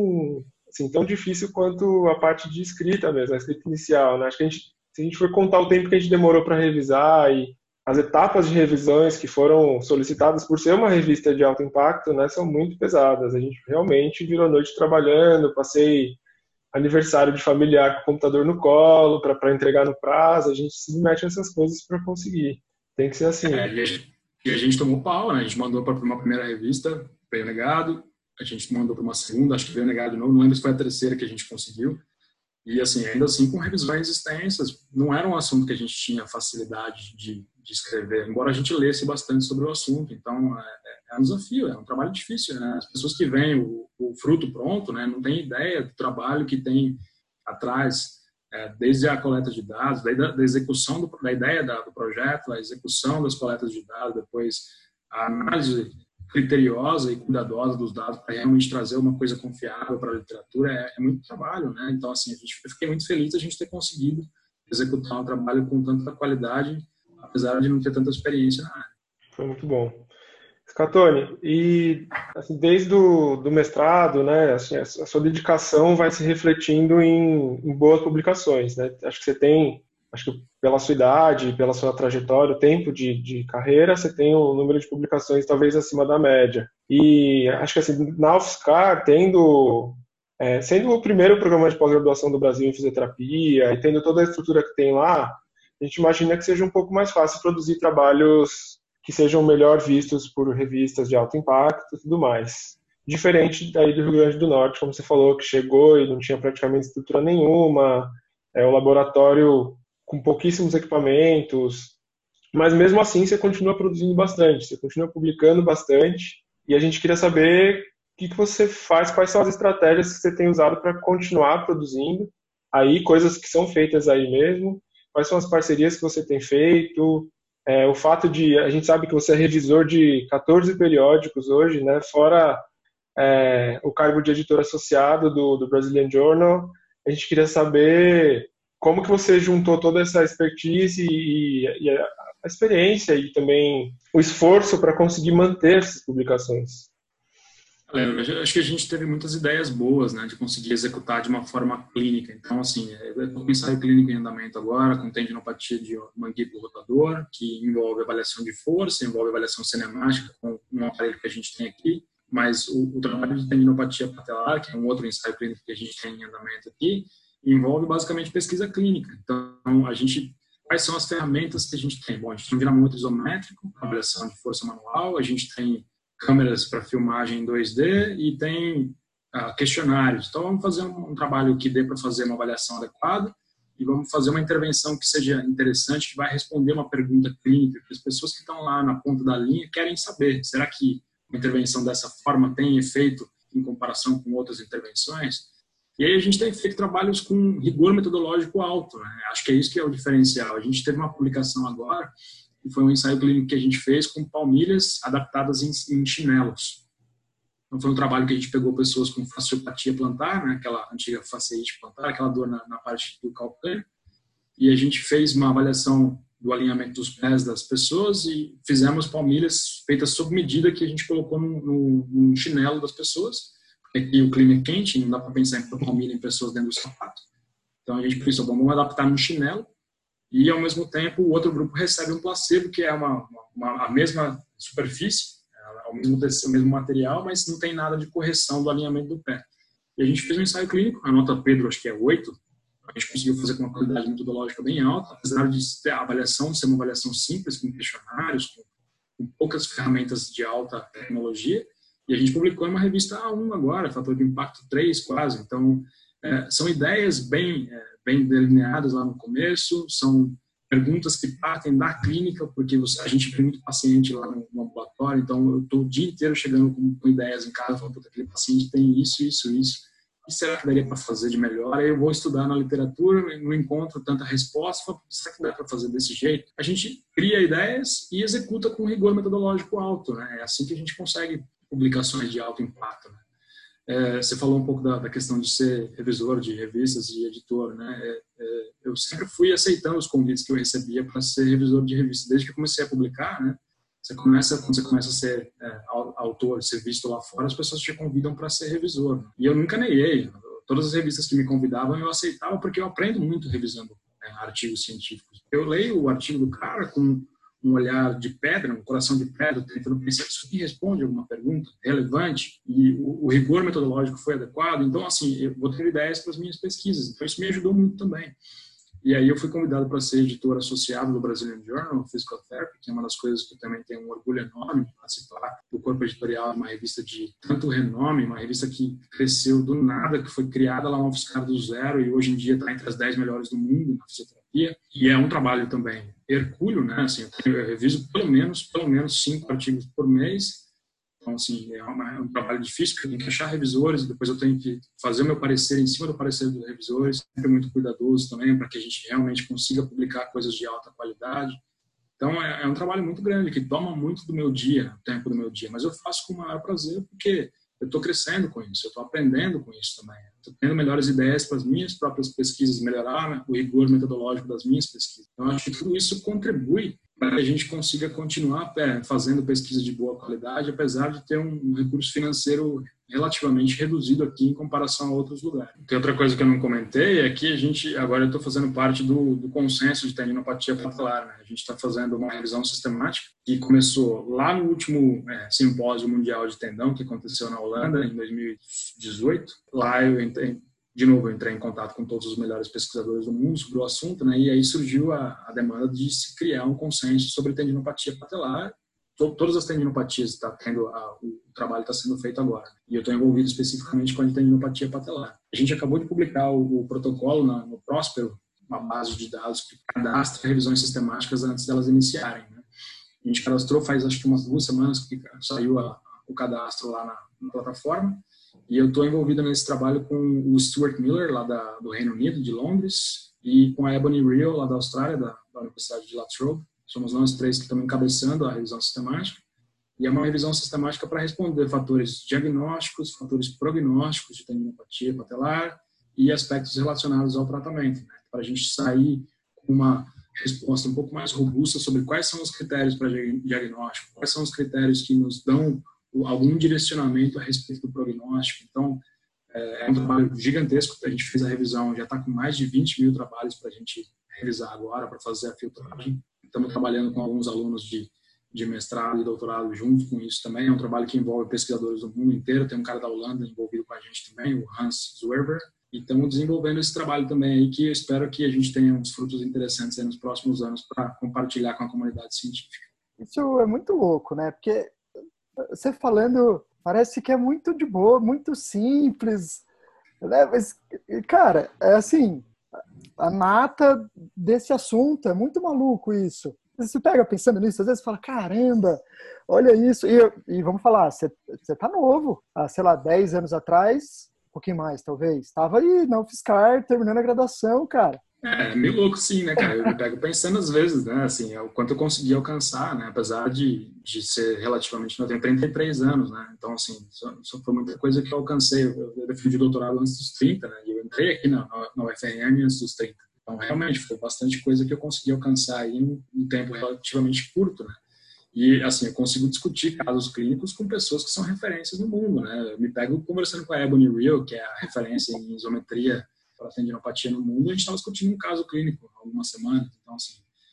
tão difícil quanto a parte de escrita mesmo, a escrita inicial, né? Acho que se a gente for contar o tempo que a gente demorou para revisar e as etapas de revisões que foram solicitadas por ser uma revista de alto impacto, né, são muito pesadas. A gente realmente virou noite trabalhando, passei aniversário de familiar com o computador no colo para entregar no prazo, a gente se mete nessas coisas para conseguir. Tem que ser assim. E a gente tomou pau, né? A gente mandou para uma primeira revista, veio negado, a gente mandou para uma segunda, acho que veio negado de novo, não lembro se foi a terceira que a gente conseguiu. E assim, ainda assim com revisões extensas, não era um assunto que a gente tinha facilidade de escrever, embora a gente lesse bastante sobre o assunto. Então é um desafio, é um trabalho difícil, né? As pessoas que veem o fruto pronto, né, não têm ideia do trabalho que tem atrás, desde a coleta de dados, da execução da ideia do projeto, a execução das coletas de dados, depois a análise criteriosa e cuidadosa dos dados para realmente trazer uma coisa confiável para a literatura é muito trabalho, né? Então, assim, eu fiquei muito feliz de a gente ter conseguido executar um trabalho com tanta qualidade, apesar de não ter tanta experiência na área. Foi muito bom. Scatoni, e assim, desde do mestrado, né, assim, a sua dedicação vai se refletindo em boas publicações, né? Acho que pela sua idade, pela sua trajetória, o tempo de carreira, você tem um número de publicações talvez acima da média. E acho que assim, na UFSCar, sendo o primeiro programa de pós-graduação do Brasil em fisioterapia e tendo toda a estrutura que tem lá, a gente imagina que seja um pouco mais fácil produzir trabalhos que sejam melhor vistos por revistas de alto impacto e tudo mais. Diferente daí do Rio Grande do Norte, como você falou, que chegou e não tinha praticamente estrutura nenhuma, o laboratório com pouquíssimos equipamentos, mas mesmo assim você continua produzindo bastante, você continua publicando bastante, e a gente queria saber o que você faz, quais são as estratégias que você tem usado para continuar produzindo, aí coisas que são feitas aí mesmo, quais são as parcerias que você tem feito, o fato de, a gente sabe que você é revisor de 14 periódicos hoje, né, fora o cargo de editor associado do Brazilian Journal, a gente queria saber como que você juntou toda essa expertise e a experiência e também o esforço para conseguir manter essas publicações. Eu acho que a gente teve muitas ideias boas, né, de conseguir executar de uma forma clínica. Então, assim, eu estou com ensaio clínico em andamento agora, com tendinopatia de manguito rotador, que envolve avaliação de força, envolve avaliação cinemática com um aparelho que a gente tem aqui, mas o trabalho de tendinopatia patelar, que é um outro ensaio clínico que a gente tem em andamento aqui, envolve basicamente pesquisa clínica. Então, quais são as ferramentas que a gente tem? Bom, a gente tem um dinamômetro isométrico, avaliação de força manual, a gente tem câmeras para filmagem em 2D e tem questionários. Então, vamos fazer um trabalho que dê para fazer uma avaliação adequada e vamos fazer uma intervenção que seja interessante, que vai responder uma pergunta clínica que as pessoas que estão lá na ponta da linha querem saber. Será que uma intervenção dessa forma tem efeito em comparação com outras intervenções? E aí a gente tem feito trabalhos com rigor metodológico alto, né? Acho que é isso que é o diferencial. A gente teve uma publicação agora, que foi um ensaio clínico que a gente fez com palmilhas adaptadas em chinelos. Então foi um trabalho que a gente pegou pessoas com fasciopatia plantar, né? Aquela antiga fasciite plantar, aquela dor na parte do calcâneo, e a gente fez uma avaliação do alinhamento dos pés das pessoas e fizemos palmilhas feitas sob medida que a gente colocou num chinelo das pessoas. Aqui o clima é quente, não dá para pensar em palmilha em pessoas dentro do sapato. Então a gente pensou, vamos adaptar no chinelo e ao mesmo tempo o outro grupo recebe um placebo, que é a mesma superfície, o mesmo material, mas não tem nada de correção do alinhamento do pé. E a gente fez um ensaio clínico, a nota Pedro acho que é 8, A gente conseguiu fazer com uma qualidade metodológica bem alta, apesar de ter a avaliação ser uma avaliação simples, com questionários, com poucas ferramentas de alta tecnologia. E a gente publicou em uma revista A1 agora, fator de impacto 3 quase. Então, são ideias bem delineadas lá no começo, são perguntas que partem da clínica, porque a gente tem muito paciente lá no ambulatório, então eu estou o dia inteiro chegando com ideias em casa, falando, aquele paciente tem isso, isso, isso, o que será que daria para fazer de melhor? Aí eu vou estudar na literatura, não encontro tanta resposta, falo, será que dá para fazer desse jeito? A gente cria ideias e executa com rigor metodológico alto, né? É assim que a gente consegue publicações de alto impacto, né? Você falou um pouco da questão de ser revisor de revistas e editor, né? Eu sempre fui aceitando os convites que eu recebia para ser revisor de revistas, desde que eu comecei a publicar, né? Quando você começa a ser autor, ser visto lá fora, as pessoas te convidam para ser revisor, né? E eu nunca neguei. Todas as revistas que me convidavam eu aceitava, porque eu aprendo muito revisando artigos científicos. Eu leio o artigo do cara com um olhar de pedra, um coração de pedra, tentando pensar se isso aqui responde alguma pergunta relevante e o rigor metodológico foi adequado. Então, assim, eu vou ter ideias para as minhas pesquisas. Então, isso me ajudou muito também. E aí eu fui convidado para ser editor associado do Brazilian Journal of Physical Therapy, que é uma das coisas que eu também tenho um orgulho enorme de participar do corpo editorial de uma revista de tanto renome, uma revista que cresceu do nada, que foi criada lá no UFSCar do zero e hoje em dia está entre as 10 melhores do mundo na fisioterapia. E é um trabalho também hercúleo, né? Assim, eu reviso pelo menos 5 artigos por mês. Então, assim, é um trabalho difícil, porque eu tenho que achar revisores, depois eu tenho que fazer o meu parecer em cima do parecer dos revisores, sempre muito cuidadoso também, para que a gente realmente consiga publicar coisas de alta qualidade. Então, é um trabalho muito grande, que toma muito do meu dia, o tempo do meu dia, mas eu faço com o maior prazer, porque eu estou crescendo com isso, eu estou aprendendo com isso também. Estou tendo melhores ideias para as minhas próprias pesquisas, melhorar, né, o rigor metodológico das minhas pesquisas. Então, acho que tudo isso contribui para que a gente consiga continuar fazendo pesquisa de boa qualidade, apesar de ter um recurso financeiro relativamente reduzido aqui em comparação a outros lugares. Tem outra coisa que eu não comentei, é que agora eu estou fazendo parte do consenso de tendinopatia patelar, né? A gente está fazendo uma revisão sistemática que começou lá no último simpósio mundial de tendão, que aconteceu na Holanda em 2018. Lá eu entrei em contato com todos os melhores pesquisadores do mundo sobre o assunto, né? E aí surgiu a demanda de se criar um consenso sobre tendinopatia patelar. Todas as tendinopatias o trabalho está sendo feito agora. E eu estou envolvido especificamente com a tendinopatia patelar. A gente acabou de publicar o protocolo no Próspero, uma base de dados que cadastra revisões sistemáticas antes delas iniciarem, né? A gente cadastrou faz acho que umas 2 semanas que saiu o cadastro lá na plataforma. E eu estou envolvido nesse trabalho com o Stuart Miller, lá do Reino Unido, de Londres, e com a Ebony Rio, lá da Austrália, da Universidade de La Trobe. Somos nós 3 que estamos encabeçando a revisão sistemática. E é uma revisão sistemática para responder fatores diagnósticos, fatores prognósticos de tendinopatia patelar e aspectos relacionados ao tratamento, né? Para a gente sair com uma resposta um pouco mais robusta sobre quais são os critérios para diagnóstico, quais são os critérios que nos dão algum direcionamento a respeito do prognóstico. Então, é um trabalho gigantesco. A gente fez a revisão, já está com mais de 20 mil trabalhos para a gente revisar agora, para fazer a filtragem. Estamos trabalhando com alguns alunos de mestrado e doutorado junto com isso também. É um trabalho que envolve pesquisadores do mundo inteiro. Tem um cara da Holanda envolvido com a gente também, o Hans Zwerber. E estamos desenvolvendo esse trabalho também aí, que eu espero que a gente tenha uns frutos interessantes aí nos próximos anos para compartilhar com a comunidade científica. Isso é muito louco, né? Porque você falando, parece que é muito de boa, muito simples, né? Mas, cara, é assim, a nata desse assunto, é muito maluco isso. Você se pega pensando nisso, às vezes fala, caramba, olha isso. E vamos falar, você tá novo, há, sei lá, 10 anos atrás, um pouquinho mais, talvez, estava aí na UFSCar, terminando a graduação, cara. É meio louco, sim, né, cara? Eu me pego pensando às vezes, né, assim, o quanto eu consegui alcançar, né, apesar de ser relativamente, eu tenho 33 anos, né, então, assim, só foi muita coisa que eu alcancei. Eu defendi doutorado antes dos 30, né, e eu entrei aqui na UFRN antes dos 30. Então, realmente, foi bastante coisa que eu consegui alcançar aí em um tempo relativamente curto, né. E, assim, eu consigo discutir casos clínicos com pessoas que são referências no mundo, né. Eu me pego conversando com a Ebony Rio, que é a referência em isometria para tendinopatia no mundo, a gente estava discutindo um caso clínico há algumas semanas. Então, assim,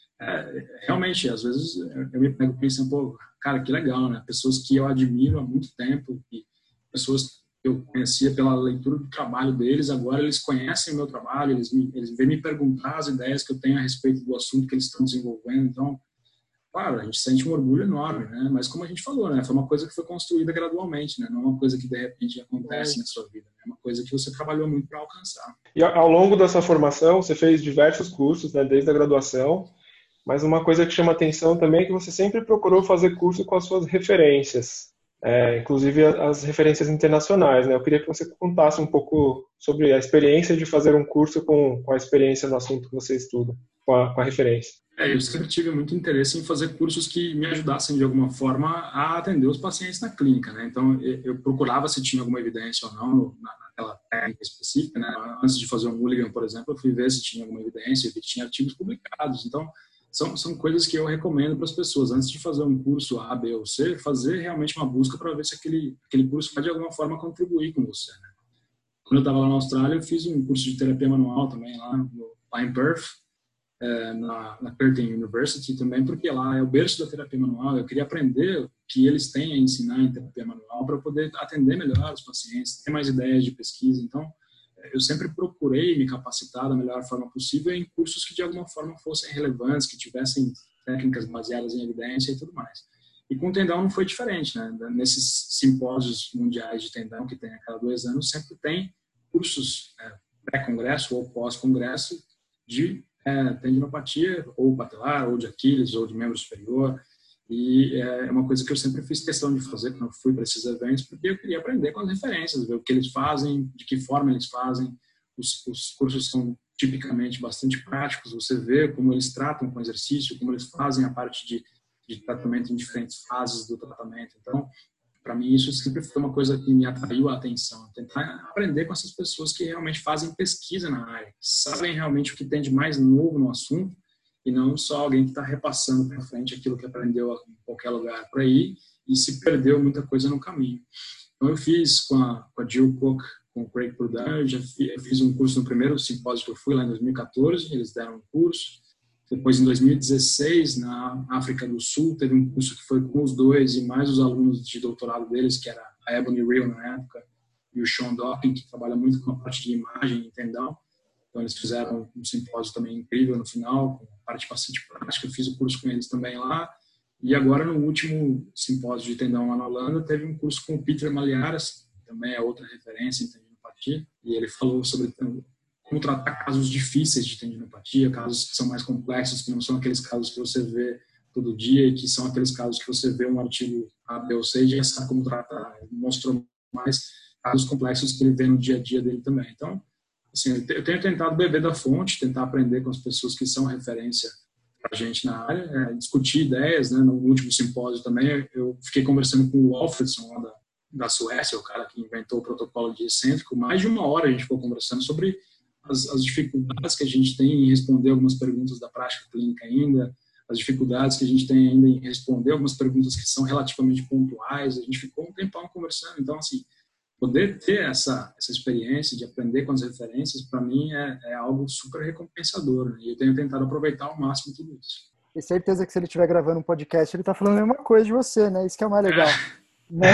realmente, às vezes, eu me pego pensando, pô, cara, que legal, né? Pessoas que eu admiro há muito tempo, e pessoas eu conhecia pela leitura do trabalho deles, agora eles conhecem o meu trabalho, eles vêm me perguntar as ideias que eu tenho a respeito do assunto que eles estão desenvolvendo. Então, claro, a gente sente um orgulho enorme, né? Mas como a gente falou, né? Foi uma coisa que foi construída gradualmente, né? Não é uma coisa que de repente acontece na sua vida, né? É uma coisa que você trabalhou muito para alcançar. E ao longo da sua formação, você fez diversos cursos, né, desde a graduação, mas uma coisa que chama atenção também é que você sempre procurou fazer curso com as suas referências, inclusive as referências internacionais, né? Eu queria que você contasse um pouco sobre a experiência de fazer um curso com a experiência no assunto que você estuda, com a referência. Eu sempre tive muito interesse em fazer cursos que me ajudassem de alguma forma a atender os pacientes na clínica, né? Então, eu procurava se tinha alguma evidência ou não naquela técnica específica, né? Antes de fazer um Mulligan, por exemplo, eu fui ver se tinha alguma evidência, vi que tinha artigos publicados. Então, são coisas que eu recomendo para as pessoas. Antes de fazer um curso A, B ou C, fazer realmente uma busca para ver se aquele curso vai de alguma forma contribuir com você, né? Quando eu estava lá na Austrália, eu fiz um curso de terapia manual também lá em Perth, na Curtin University também, porque lá é o berço da terapia manual. Eu queria aprender o que eles têm a ensinar em terapia manual para poder atender melhor os pacientes, ter mais ideias de pesquisa. Então, eu sempre procurei me capacitar da melhor forma possível em cursos que de alguma forma fossem relevantes, que tivessem técnicas baseadas em evidência e tudo mais. E com o tendão não foi diferente, né? Nesses simpósios mundiais de tendão que tem a cada 2 anos, sempre tem cursos pré-congresso ou pós-congresso de tendinopatia, ou patelar, ou de Aquiles, ou de membro superior. E é uma coisa que eu sempre fiz questão de fazer quando eu fui para esses eventos, porque eu queria aprender com as referências, ver o que eles fazem, de que forma eles fazem. Os cursos são tipicamente bastante práticos, você vê como eles tratam com exercício, como eles fazem a parte de tratamento em diferentes fases do tratamento. Então, para mim, isso sempre foi uma coisa que me atraiu a atenção. Tentar aprender com essas pessoas que realmente fazem pesquisa na área, que sabem realmente o que tem de mais novo no assunto, e não só alguém que está repassando para frente aquilo que aprendeu em qualquer lugar por aí e se perdeu muita coisa no caminho. Então, eu fiz com a Jill Cook, com o Craig Prodan, eu fiz um curso no primeiro simpósio que eu fui lá em 2014, eles deram um curso. Depois, em 2016, na África do Sul, teve um curso que foi com os dois e mais os alunos de doutorado deles, que era a Ebony Real na época, e o Sean Dopping, que trabalha muito com a parte de imagem e tendão. Então, eles fizeram um simpósio também incrível no final, com parte bastante prática. Eu fiz o curso com eles também lá. E agora, no último simpósio de tendão lá na Holanda, teve um curso com o Peter Malliaras, que também é outra referência em tendinopatia, e ele falou sobre como tratar casos difíceis de tendinopatia, casos que são mais complexos, que não são aqueles casos que você vê todo dia, e que são aqueles casos que você vê um artigo A, B ou C e já sabe como tratar. Ele mostrou mais casos complexos que ele vê no dia a dia dele também. Então, assim, eu tenho tentado beber da fonte, tentar aprender com as pessoas que são referência para a gente na área, discutir ideias, né? No último simpósio também, eu fiquei conversando com o Alfredson, lá da Suécia, o cara que inventou o protocolo de excêntrico. Mais de 1 hora a gente ficou conversando sobre as dificuldades que a gente tem em responder algumas perguntas da prática clínica ainda, as dificuldades que a gente tem ainda em responder algumas perguntas que são relativamente pontuais. A gente ficou um tempão conversando. Então, assim, poder ter essa experiência de aprender com as referências, para mim, é algo super recompensador, né? E eu tenho tentado aproveitar ao máximo tudo isso. Tenho certeza que se ele estiver gravando um podcast, ele está falando a mesma coisa de você, né? Isso que é o mais legal. Não?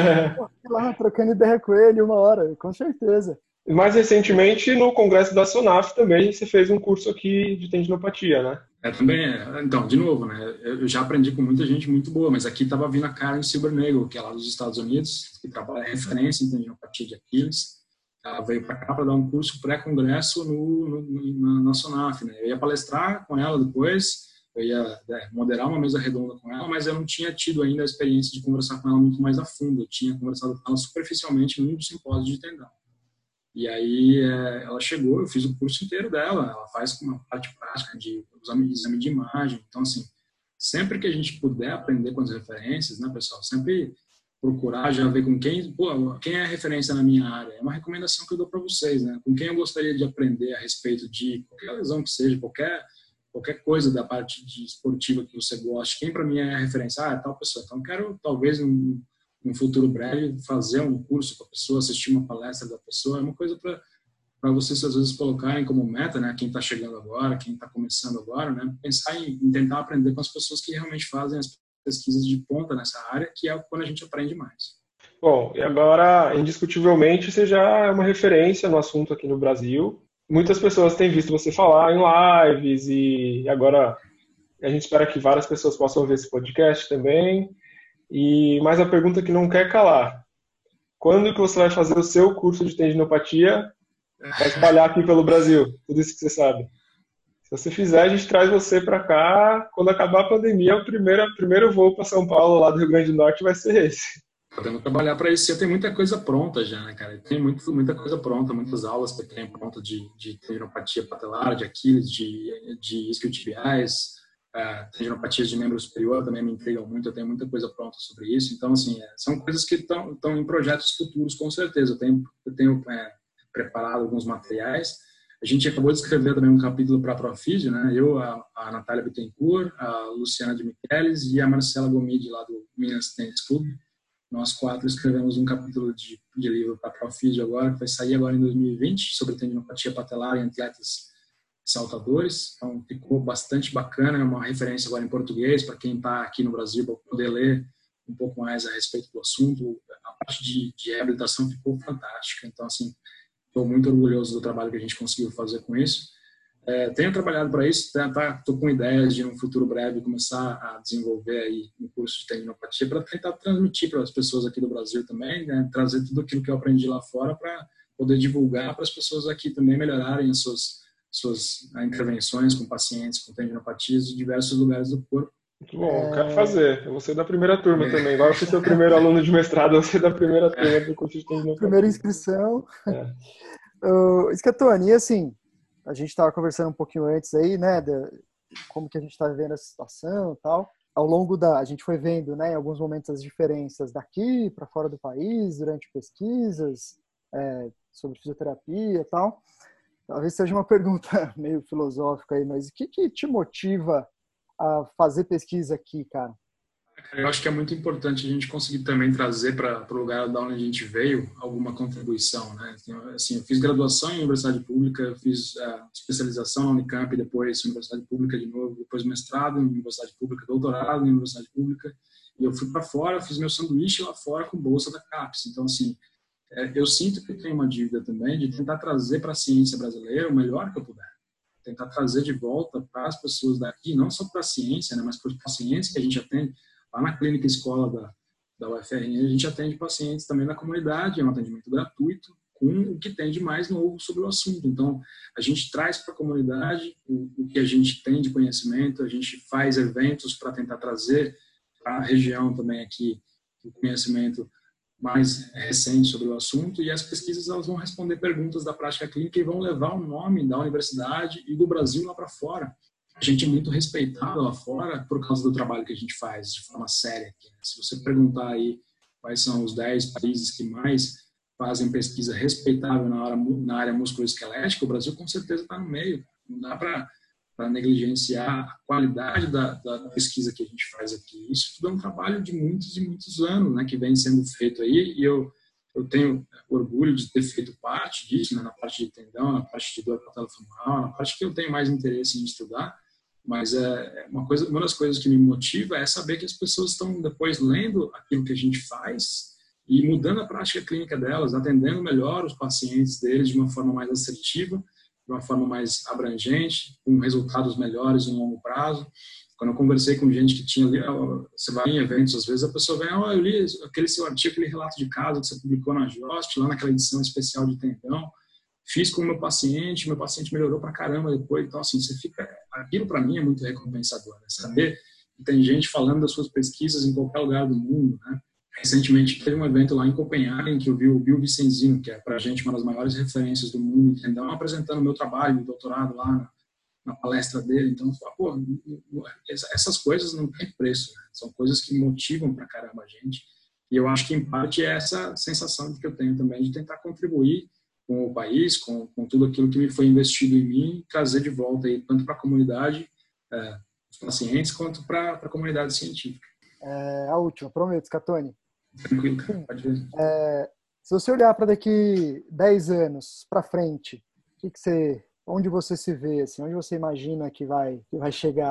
Lá, trocando ideia com ele 1 hora, com certeza. Mais recentemente, no congresso da SONAF também, você fez um curso aqui de tendinopatia, né? Também, então, de novo, né? Eu já aprendi com muita gente muito boa, mas aqui estava vindo a Karen Silbernagle, que é lá dos Estados Unidos, que trabalha referência em tendinopatia de Aquiles. Ela veio para cá para dar um curso pré-congresso na SONAF, né? Eu ia palestrar com ela depois, eu ia moderar uma mesa redonda com ela, mas eu não tinha tido ainda a experiência de conversar com ela muito mais a fundo. Eu tinha conversado com ela superficialmente num dos simpósios de tendão. E aí ela chegou, eu fiz o curso inteiro dela, ela faz com uma parte prática de exame de imagem. Então, assim, sempre que a gente puder aprender com as referências, né, pessoal, sempre procurar já ver com quem é a referência na minha área. É uma recomendação que eu dou para vocês, né? Com quem eu gostaria de aprender a respeito de qualquer lesão que seja, qualquer coisa da parte de esportiva que você goste. Quem para mim é a referência? É tal pessoa. Então, quero, talvez, num futuro breve, fazer um curso com a pessoa, assistir uma palestra da pessoa. É uma coisa para vocês, às vezes, colocarem como meta, né? Quem está chegando agora, quem está começando agora, né? Pensar em tentar aprender com as pessoas que realmente fazem as pesquisas de ponta nessa área, que é quando a gente aprende mais. Bom, e agora, indiscutivelmente, você já é uma referência no assunto aqui no Brasil. Muitas pessoas têm visto você falar em lives e agora a gente espera que várias pessoas possam ver esse podcast também. E mais a pergunta que não quer calar. Quando que você vai fazer o seu curso de tendinopatia para espalhar aqui pelo Brasil? Tudo isso que você sabe. Se você fizer, a gente traz você para cá. Quando acabar a pandemia, o primeiro voo para São Paulo, lá do Rio Grande do Norte, vai ser esse. Podemos trabalhar para isso. Tem muita coisa pronta já, né, cara? Tem muita coisa pronta, muitas aulas que tem pronta de tendinopatia patelar, de Aquiles, de isquiotibiais, tendinopatias de membro superior também me intrigam muito. Eu tenho muita coisa pronta sobre isso. Então, assim, são coisas que estão em projetos futuros, com certeza. Eu tenho preparado alguns materiais. A gente acabou de escrever também um capítulo para a Profísio, né? Eu, a Natália Bittencourt, a Luciana de Michelis e a Marcela Gomide, lá do Minas Tênis Clube. Nós 4 escrevemos um capítulo de livro para a Profísio agora, que vai sair agora em 2020, sobre tendinopatia patelar em atletas saltadores. Então, ficou bastante bacana, é uma referência agora em português, para quem está aqui no Brasil, para poder ler um pouco mais a respeito do assunto. A parte de reabilitação ficou fantástica. Então, assim, estou muito orgulhoso do trabalho que a gente conseguiu fazer com isso. Tenho trabalhado para isso, estou com ideias de, no futuro breve, começar a desenvolver aí um curso de tendinopatia para tentar transmitir para as pessoas aqui do Brasil também, né? Trazer tudo aquilo que eu aprendi lá fora para poder divulgar para as pessoas aqui também melhorarem as suas intervenções com pacientes com tendinopatias de diversos lugares do corpo. Muito bom, eu quero fazer. Eu vou ser da primeira turma também. Igual eu fui seu primeiro aluno de mestrado, eu vou ser da primeira turma do curso de tendinopatia. Primeira inscrição. Scatoni, e assim, a gente estava conversando um pouquinho antes aí, né, de como que a gente está vivendo essa situação e tal. Ao longo a gente foi vendo, né, em alguns momentos as diferenças daqui para fora do país, durante pesquisas sobre fisioterapia e tal. Talvez seja uma pergunta meio filosófica aí, mas o que te motiva a fazer pesquisa aqui, cara? Eu acho que é muito importante a gente conseguir também trazer para o lugar da onde a gente veio alguma contribuição, né? Assim, eu fiz graduação em universidade pública, eu fiz especialização na Unicamp, depois universidade pública de novo, depois mestrado em universidade pública, doutorado em universidade pública, e eu fui para fora, fiz meu sanduíche lá fora com bolsa da CAPES. Então, assim, eu sinto que eu tenho uma dívida também de tentar trazer para a ciência brasileira o melhor que eu puder. Tentar trazer de volta para as pessoas daqui, não só para a ciência, né, mas para os pacientes que a gente atende. Lá na clínica escola da UFRN, a gente atende pacientes também da comunidade, é um atendimento gratuito, com o que tem de mais novo sobre o assunto. Então, a gente traz para a comunidade o que a gente tem de conhecimento, a gente faz eventos para tentar trazer para a região também aqui o conhecimento mais recente sobre o assunto, e as pesquisas elas vão responder perguntas da prática clínica e vão levar o nome da universidade e do Brasil lá para fora. A gente é muito respeitado lá fora por causa do trabalho que a gente faz de forma séria aqui, né? Se você perguntar aí quais são os 10 países que mais fazem pesquisa respeitável na área musculoesquelética, o Brasil com certeza está no meio. Não dá para negligenciar a qualidade da pesquisa que a gente faz aqui. Isso tudo é um trabalho de muitos e muitos anos, né, que vem sendo feito aí, e eu tenho orgulho de ter feito parte disso, né, na parte de tendão, na parte de dor patelofemoral, na parte que eu tenho mais interesse em estudar. Mas uma das coisas que me motiva é saber que as pessoas estão depois lendo aquilo que a gente faz e mudando a prática clínica delas, atendendo melhor os pacientes deles de uma forma mais assertiva, de uma forma mais abrangente, com resultados melhores em longo prazo. Quando eu conversei com gente que tinha ali, você vai em eventos, às vezes a pessoa vem, eu li aquele seu artigo, aquele relato de caso que você publicou na Jost, lá naquela edição especial de tendão, fiz com o meu paciente melhorou pra caramba depois. Então, assim, aquilo para mim é muito recompensador, né? Saber que tem gente falando das suas pesquisas em qualquer lugar do mundo, né? Recentemente teve um evento lá em Copenhague em que eu vi o Bill Vicenzino, que é pra gente uma das maiores referências do mundo, entendeu? Apresentando o meu trabalho, o doutorado lá na palestra dele. Então, pô, essas coisas não tem preço, né? São coisas que motivam pra caramba a gente. E eu acho que, em parte, é essa sensação que eu tenho também de tentar contribuir com o país, com tudo aquilo que me foi investido em mim, trazer de volta aí, tanto para a comunidade, os pacientes, quanto para a comunidade científica. A última, prometo, Scatoni. Tranquilo, pode ver. Se você olhar para daqui 10 anos para frente, onde você se vê, assim, onde você imagina que vai chegar?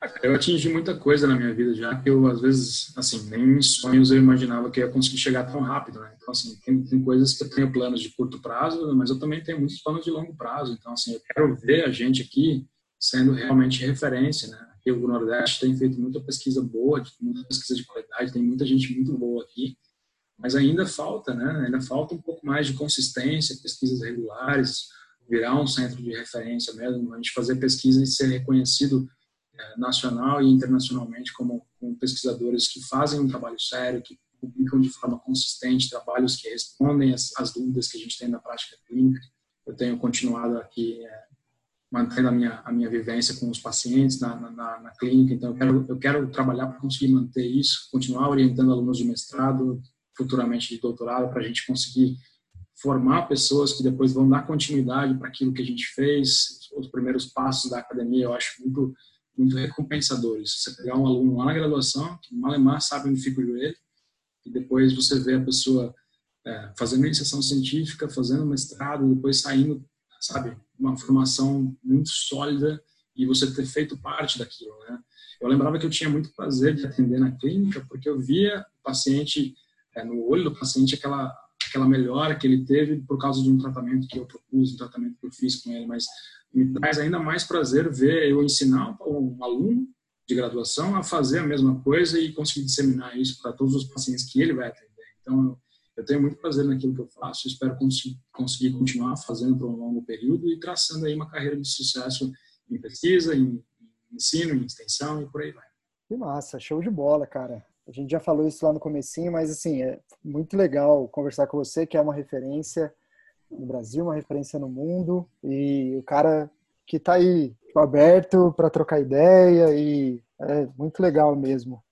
Eu atingi muita coisa na minha vida já, que eu, às vezes, assim, nem em sonhos eu imaginava que eu ia conseguir chegar tão rápido, né? Então, assim, tem coisas que eu tenho planos de curto prazo, mas eu também tenho muitos planos de longo prazo. Então, assim, eu quero ver a gente aqui sendo realmente referência, né? Aqui o Nordeste tem feito muita pesquisa boa, muita pesquisa de qualidade, tem muita gente muito boa aqui, mas ainda falta, né? Ainda falta um pouco mais de consistência, pesquisas regulares, virar um centro de referência mesmo, a gente fazer pesquisa e ser reconhecido nacional e internacionalmente como pesquisadores que fazem um trabalho sério, que publicam de forma consistente trabalhos que respondem às dúvidas que a gente tem na prática clínica. Eu tenho continuado aqui mantendo a minha vivência com os pacientes na clínica, então eu quero trabalhar para conseguir manter isso, continuar orientando alunos de mestrado, futuramente de doutorado, para a gente conseguir formar pessoas que depois vão dar continuidade para aquilo que a gente fez. Os primeiros passos da academia eu acho muito recompensadores. Você pegar um aluno lá na graduação, que malemar sabe onde fica o joelho, e depois você vê a pessoa fazendo iniciação científica, fazendo mestrado, depois saindo, sabe, uma formação muito sólida e você ter feito parte daquilo, né? Eu lembrava que eu tinha muito prazer de atender na clínica porque eu via o paciente, no olho do paciente, aquela melhora que ele teve por causa de um tratamento que eu propus, um tratamento que eu fiz com ele, mas me traz ainda mais prazer ver eu ensinar um aluno de graduação a fazer a mesma coisa e conseguir disseminar isso para todos os pacientes que ele vai atender. Então, eu tenho muito prazer naquilo que eu faço, espero conseguir continuar fazendo por um longo período e traçando aí uma carreira de sucesso em pesquisa, em ensino, em extensão e por aí vai. Que massa, show de bola, cara. A gente já falou isso lá no comecinho, mas assim, é muito legal conversar com você, que é uma referência no Brasil, uma referência no mundo, e o cara que tá aí aberto para trocar ideia, e é muito legal mesmo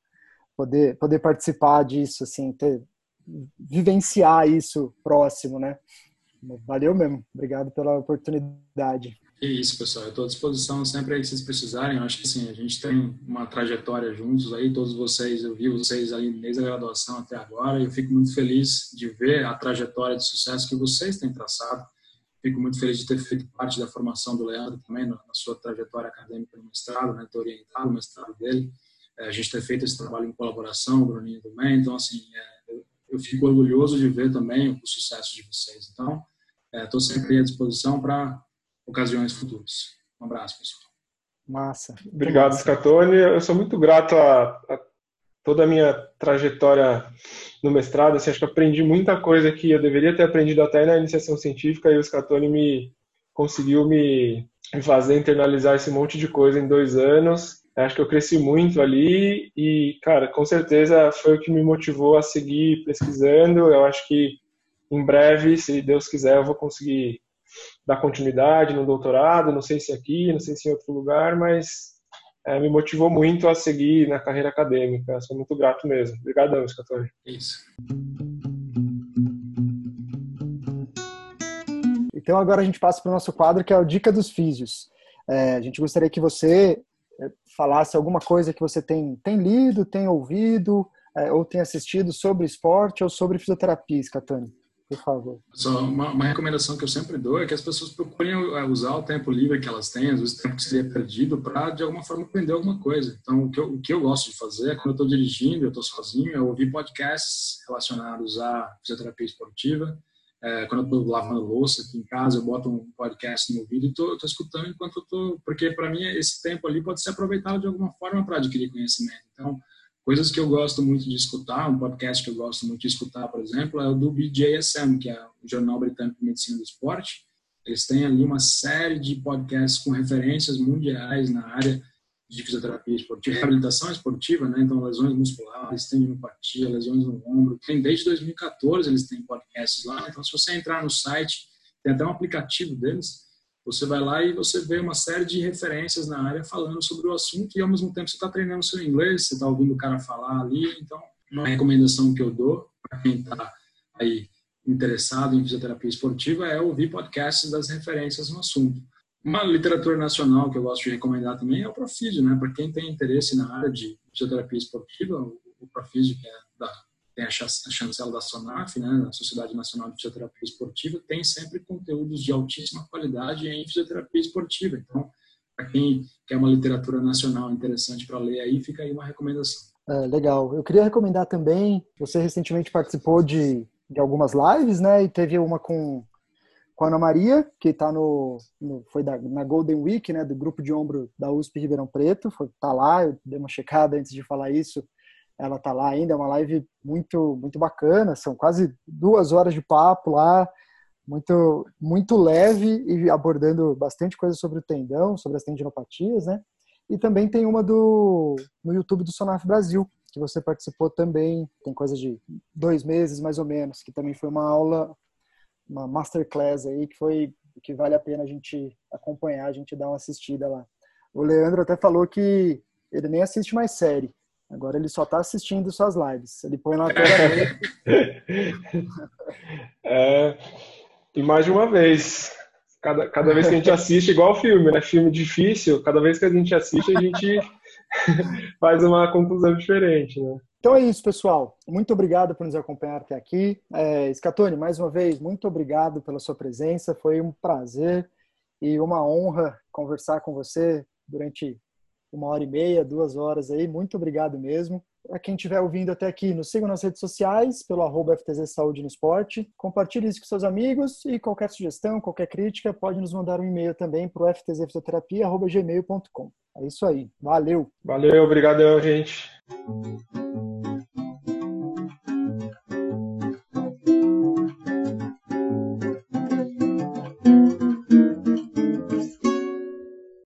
poder participar disso, assim, vivenciar isso próximo, né? Valeu mesmo, obrigado pela oportunidade. É isso, pessoal. Eu estou à disposição sempre aí que vocês precisarem. Eu acho que assim, a gente tem uma trajetória juntos aí, todos vocês, eu vi vocês aí desde a graduação até agora, e eu fico muito feliz de ver a trajetória de sucesso que vocês têm traçado. Fico muito feliz de ter feito parte da formação do Leandro também, na sua trajetória acadêmica no mestrado, né, ter orientado o mestrado dele. A gente ter feito esse trabalho em colaboração, o Bruninho também. Então, assim, eu fico orgulhoso de ver também o sucesso de vocês. Então, estou sempre à disposição para ocasiões futuras. Um abraço, pessoal. Massa. Obrigado, Scatoni. Eu sou muito grato a toda a minha trajetória no mestrado. Assim, acho que aprendi muita coisa que eu deveria ter aprendido até na iniciação científica, e o Scatoni conseguiu me fazer internalizar esse monte de coisa em 2 anos. Acho que eu cresci muito ali e, cara, com certeza foi o que me motivou a seguir pesquisando. Eu acho que em breve, se Deus quiser, eu vou conseguir dar continuidade no doutorado, não sei se aqui, não sei se em outro lugar, mas me motivou muito a seguir na carreira acadêmica. Sou muito grato mesmo. Obrigadão, Scatoni. Isso. Então agora a gente passa para o nosso quadro, que é o Dica dos Físios. A gente gostaria que você falasse alguma coisa que você tem lido, tem ouvido, ou tem assistido sobre esporte ou sobre fisioterapia, Scatoni. Por favor. Só uma recomendação que eu sempre dou é que as pessoas procurem usar o tempo livre que elas têm, às vezes o tempo que seria perdido, para de alguma forma aprender alguma coisa. Então, o que eu gosto de fazer é, quando eu estou dirigindo, eu estou sozinho, eu ouvir podcasts relacionados à fisioterapia esportiva. Quando eu estou lavando louça aqui em casa, eu boto um podcast no ouvido e estou escutando enquanto eu estou... Porque, para mim, esse tempo ali pode ser aproveitado de alguma forma para adquirir conhecimento. Então, coisas que eu gosto muito de escutar, um podcast que eu gosto muito de escutar, por exemplo, é o do BJSM, que é o Jornal Britânico de Medicina do Esporte. Eles têm ali uma série de podcasts com referências mundiais na área de fisioterapia esportiva, reabilitação esportiva, né? Então, lesões musculares, tendinopatia, lesões no ombro. Tem desde 2014 eles têm podcasts lá. Então, se você entrar no site, tem até um aplicativo deles. Você vai lá e você vê uma série de referências na área falando sobre o assunto e, ao mesmo tempo, você está treinando seu inglês, você está ouvindo o cara falar ali. Então, uma recomendação que eu dou para quem está aí interessado em fisioterapia esportiva é ouvir podcasts das referências no assunto. Uma literatura nacional que eu gosto de recomendar também é o Profísio, né? Para quem tem interesse na área de fisioterapia esportiva, o Profísio, que tem a chancela da SONAF, né, da Sociedade Nacional de Fisioterapia Esportiva, tem sempre conteúdos de altíssima qualidade em fisioterapia esportiva. Então, para quem quer uma literatura nacional interessante para ler, aí fica aí uma recomendação. Legal. Eu queria recomendar também, você recentemente participou de algumas lives, né? E teve uma com a Ana Maria, que está na Golden Week, né? Do grupo de ombro da USP Ribeirão Preto. Tá lá, eu dei uma checada antes de falar isso. Ela tá lá ainda, é uma live muito, muito bacana. São quase 2 horas de papo lá, muito, muito leve e abordando bastante coisa sobre o tendão, sobre as tendinopatias, né? E também tem uma no YouTube do Sonaf Brasil, que você participou também, tem coisa de 2 meses mais ou menos, que também foi uma aula, uma masterclass aí, que vale a pena a gente acompanhar, a gente dar uma assistida lá. O Leandro até falou que ele nem assiste mais série, agora ele só está assistindo suas lives, ele põe lá toda noite. E mais de uma vez. Cada vez que a gente assiste, igual filme, né? Filme difícil, cada vez que a gente assiste, a gente faz uma conclusão diferente, né? Então é isso, pessoal. Muito obrigado por nos acompanhar até aqui. Scatoni, mais uma vez, muito obrigado pela sua presença. Foi um prazer e uma honra conversar com você durante 1h30, 2 horas aí. Muito obrigado mesmo. A quem estiver ouvindo até aqui, nos sigam nas redes sociais, pelo @FTZ Saúde no Esporte. Compartilhe isso com seus amigos e qualquer sugestão, qualquer crítica, pode nos mandar um e-mail também para o ftzfisioterapia@gmail.com. É isso aí. Valeu! Valeu, obrigadão, gente!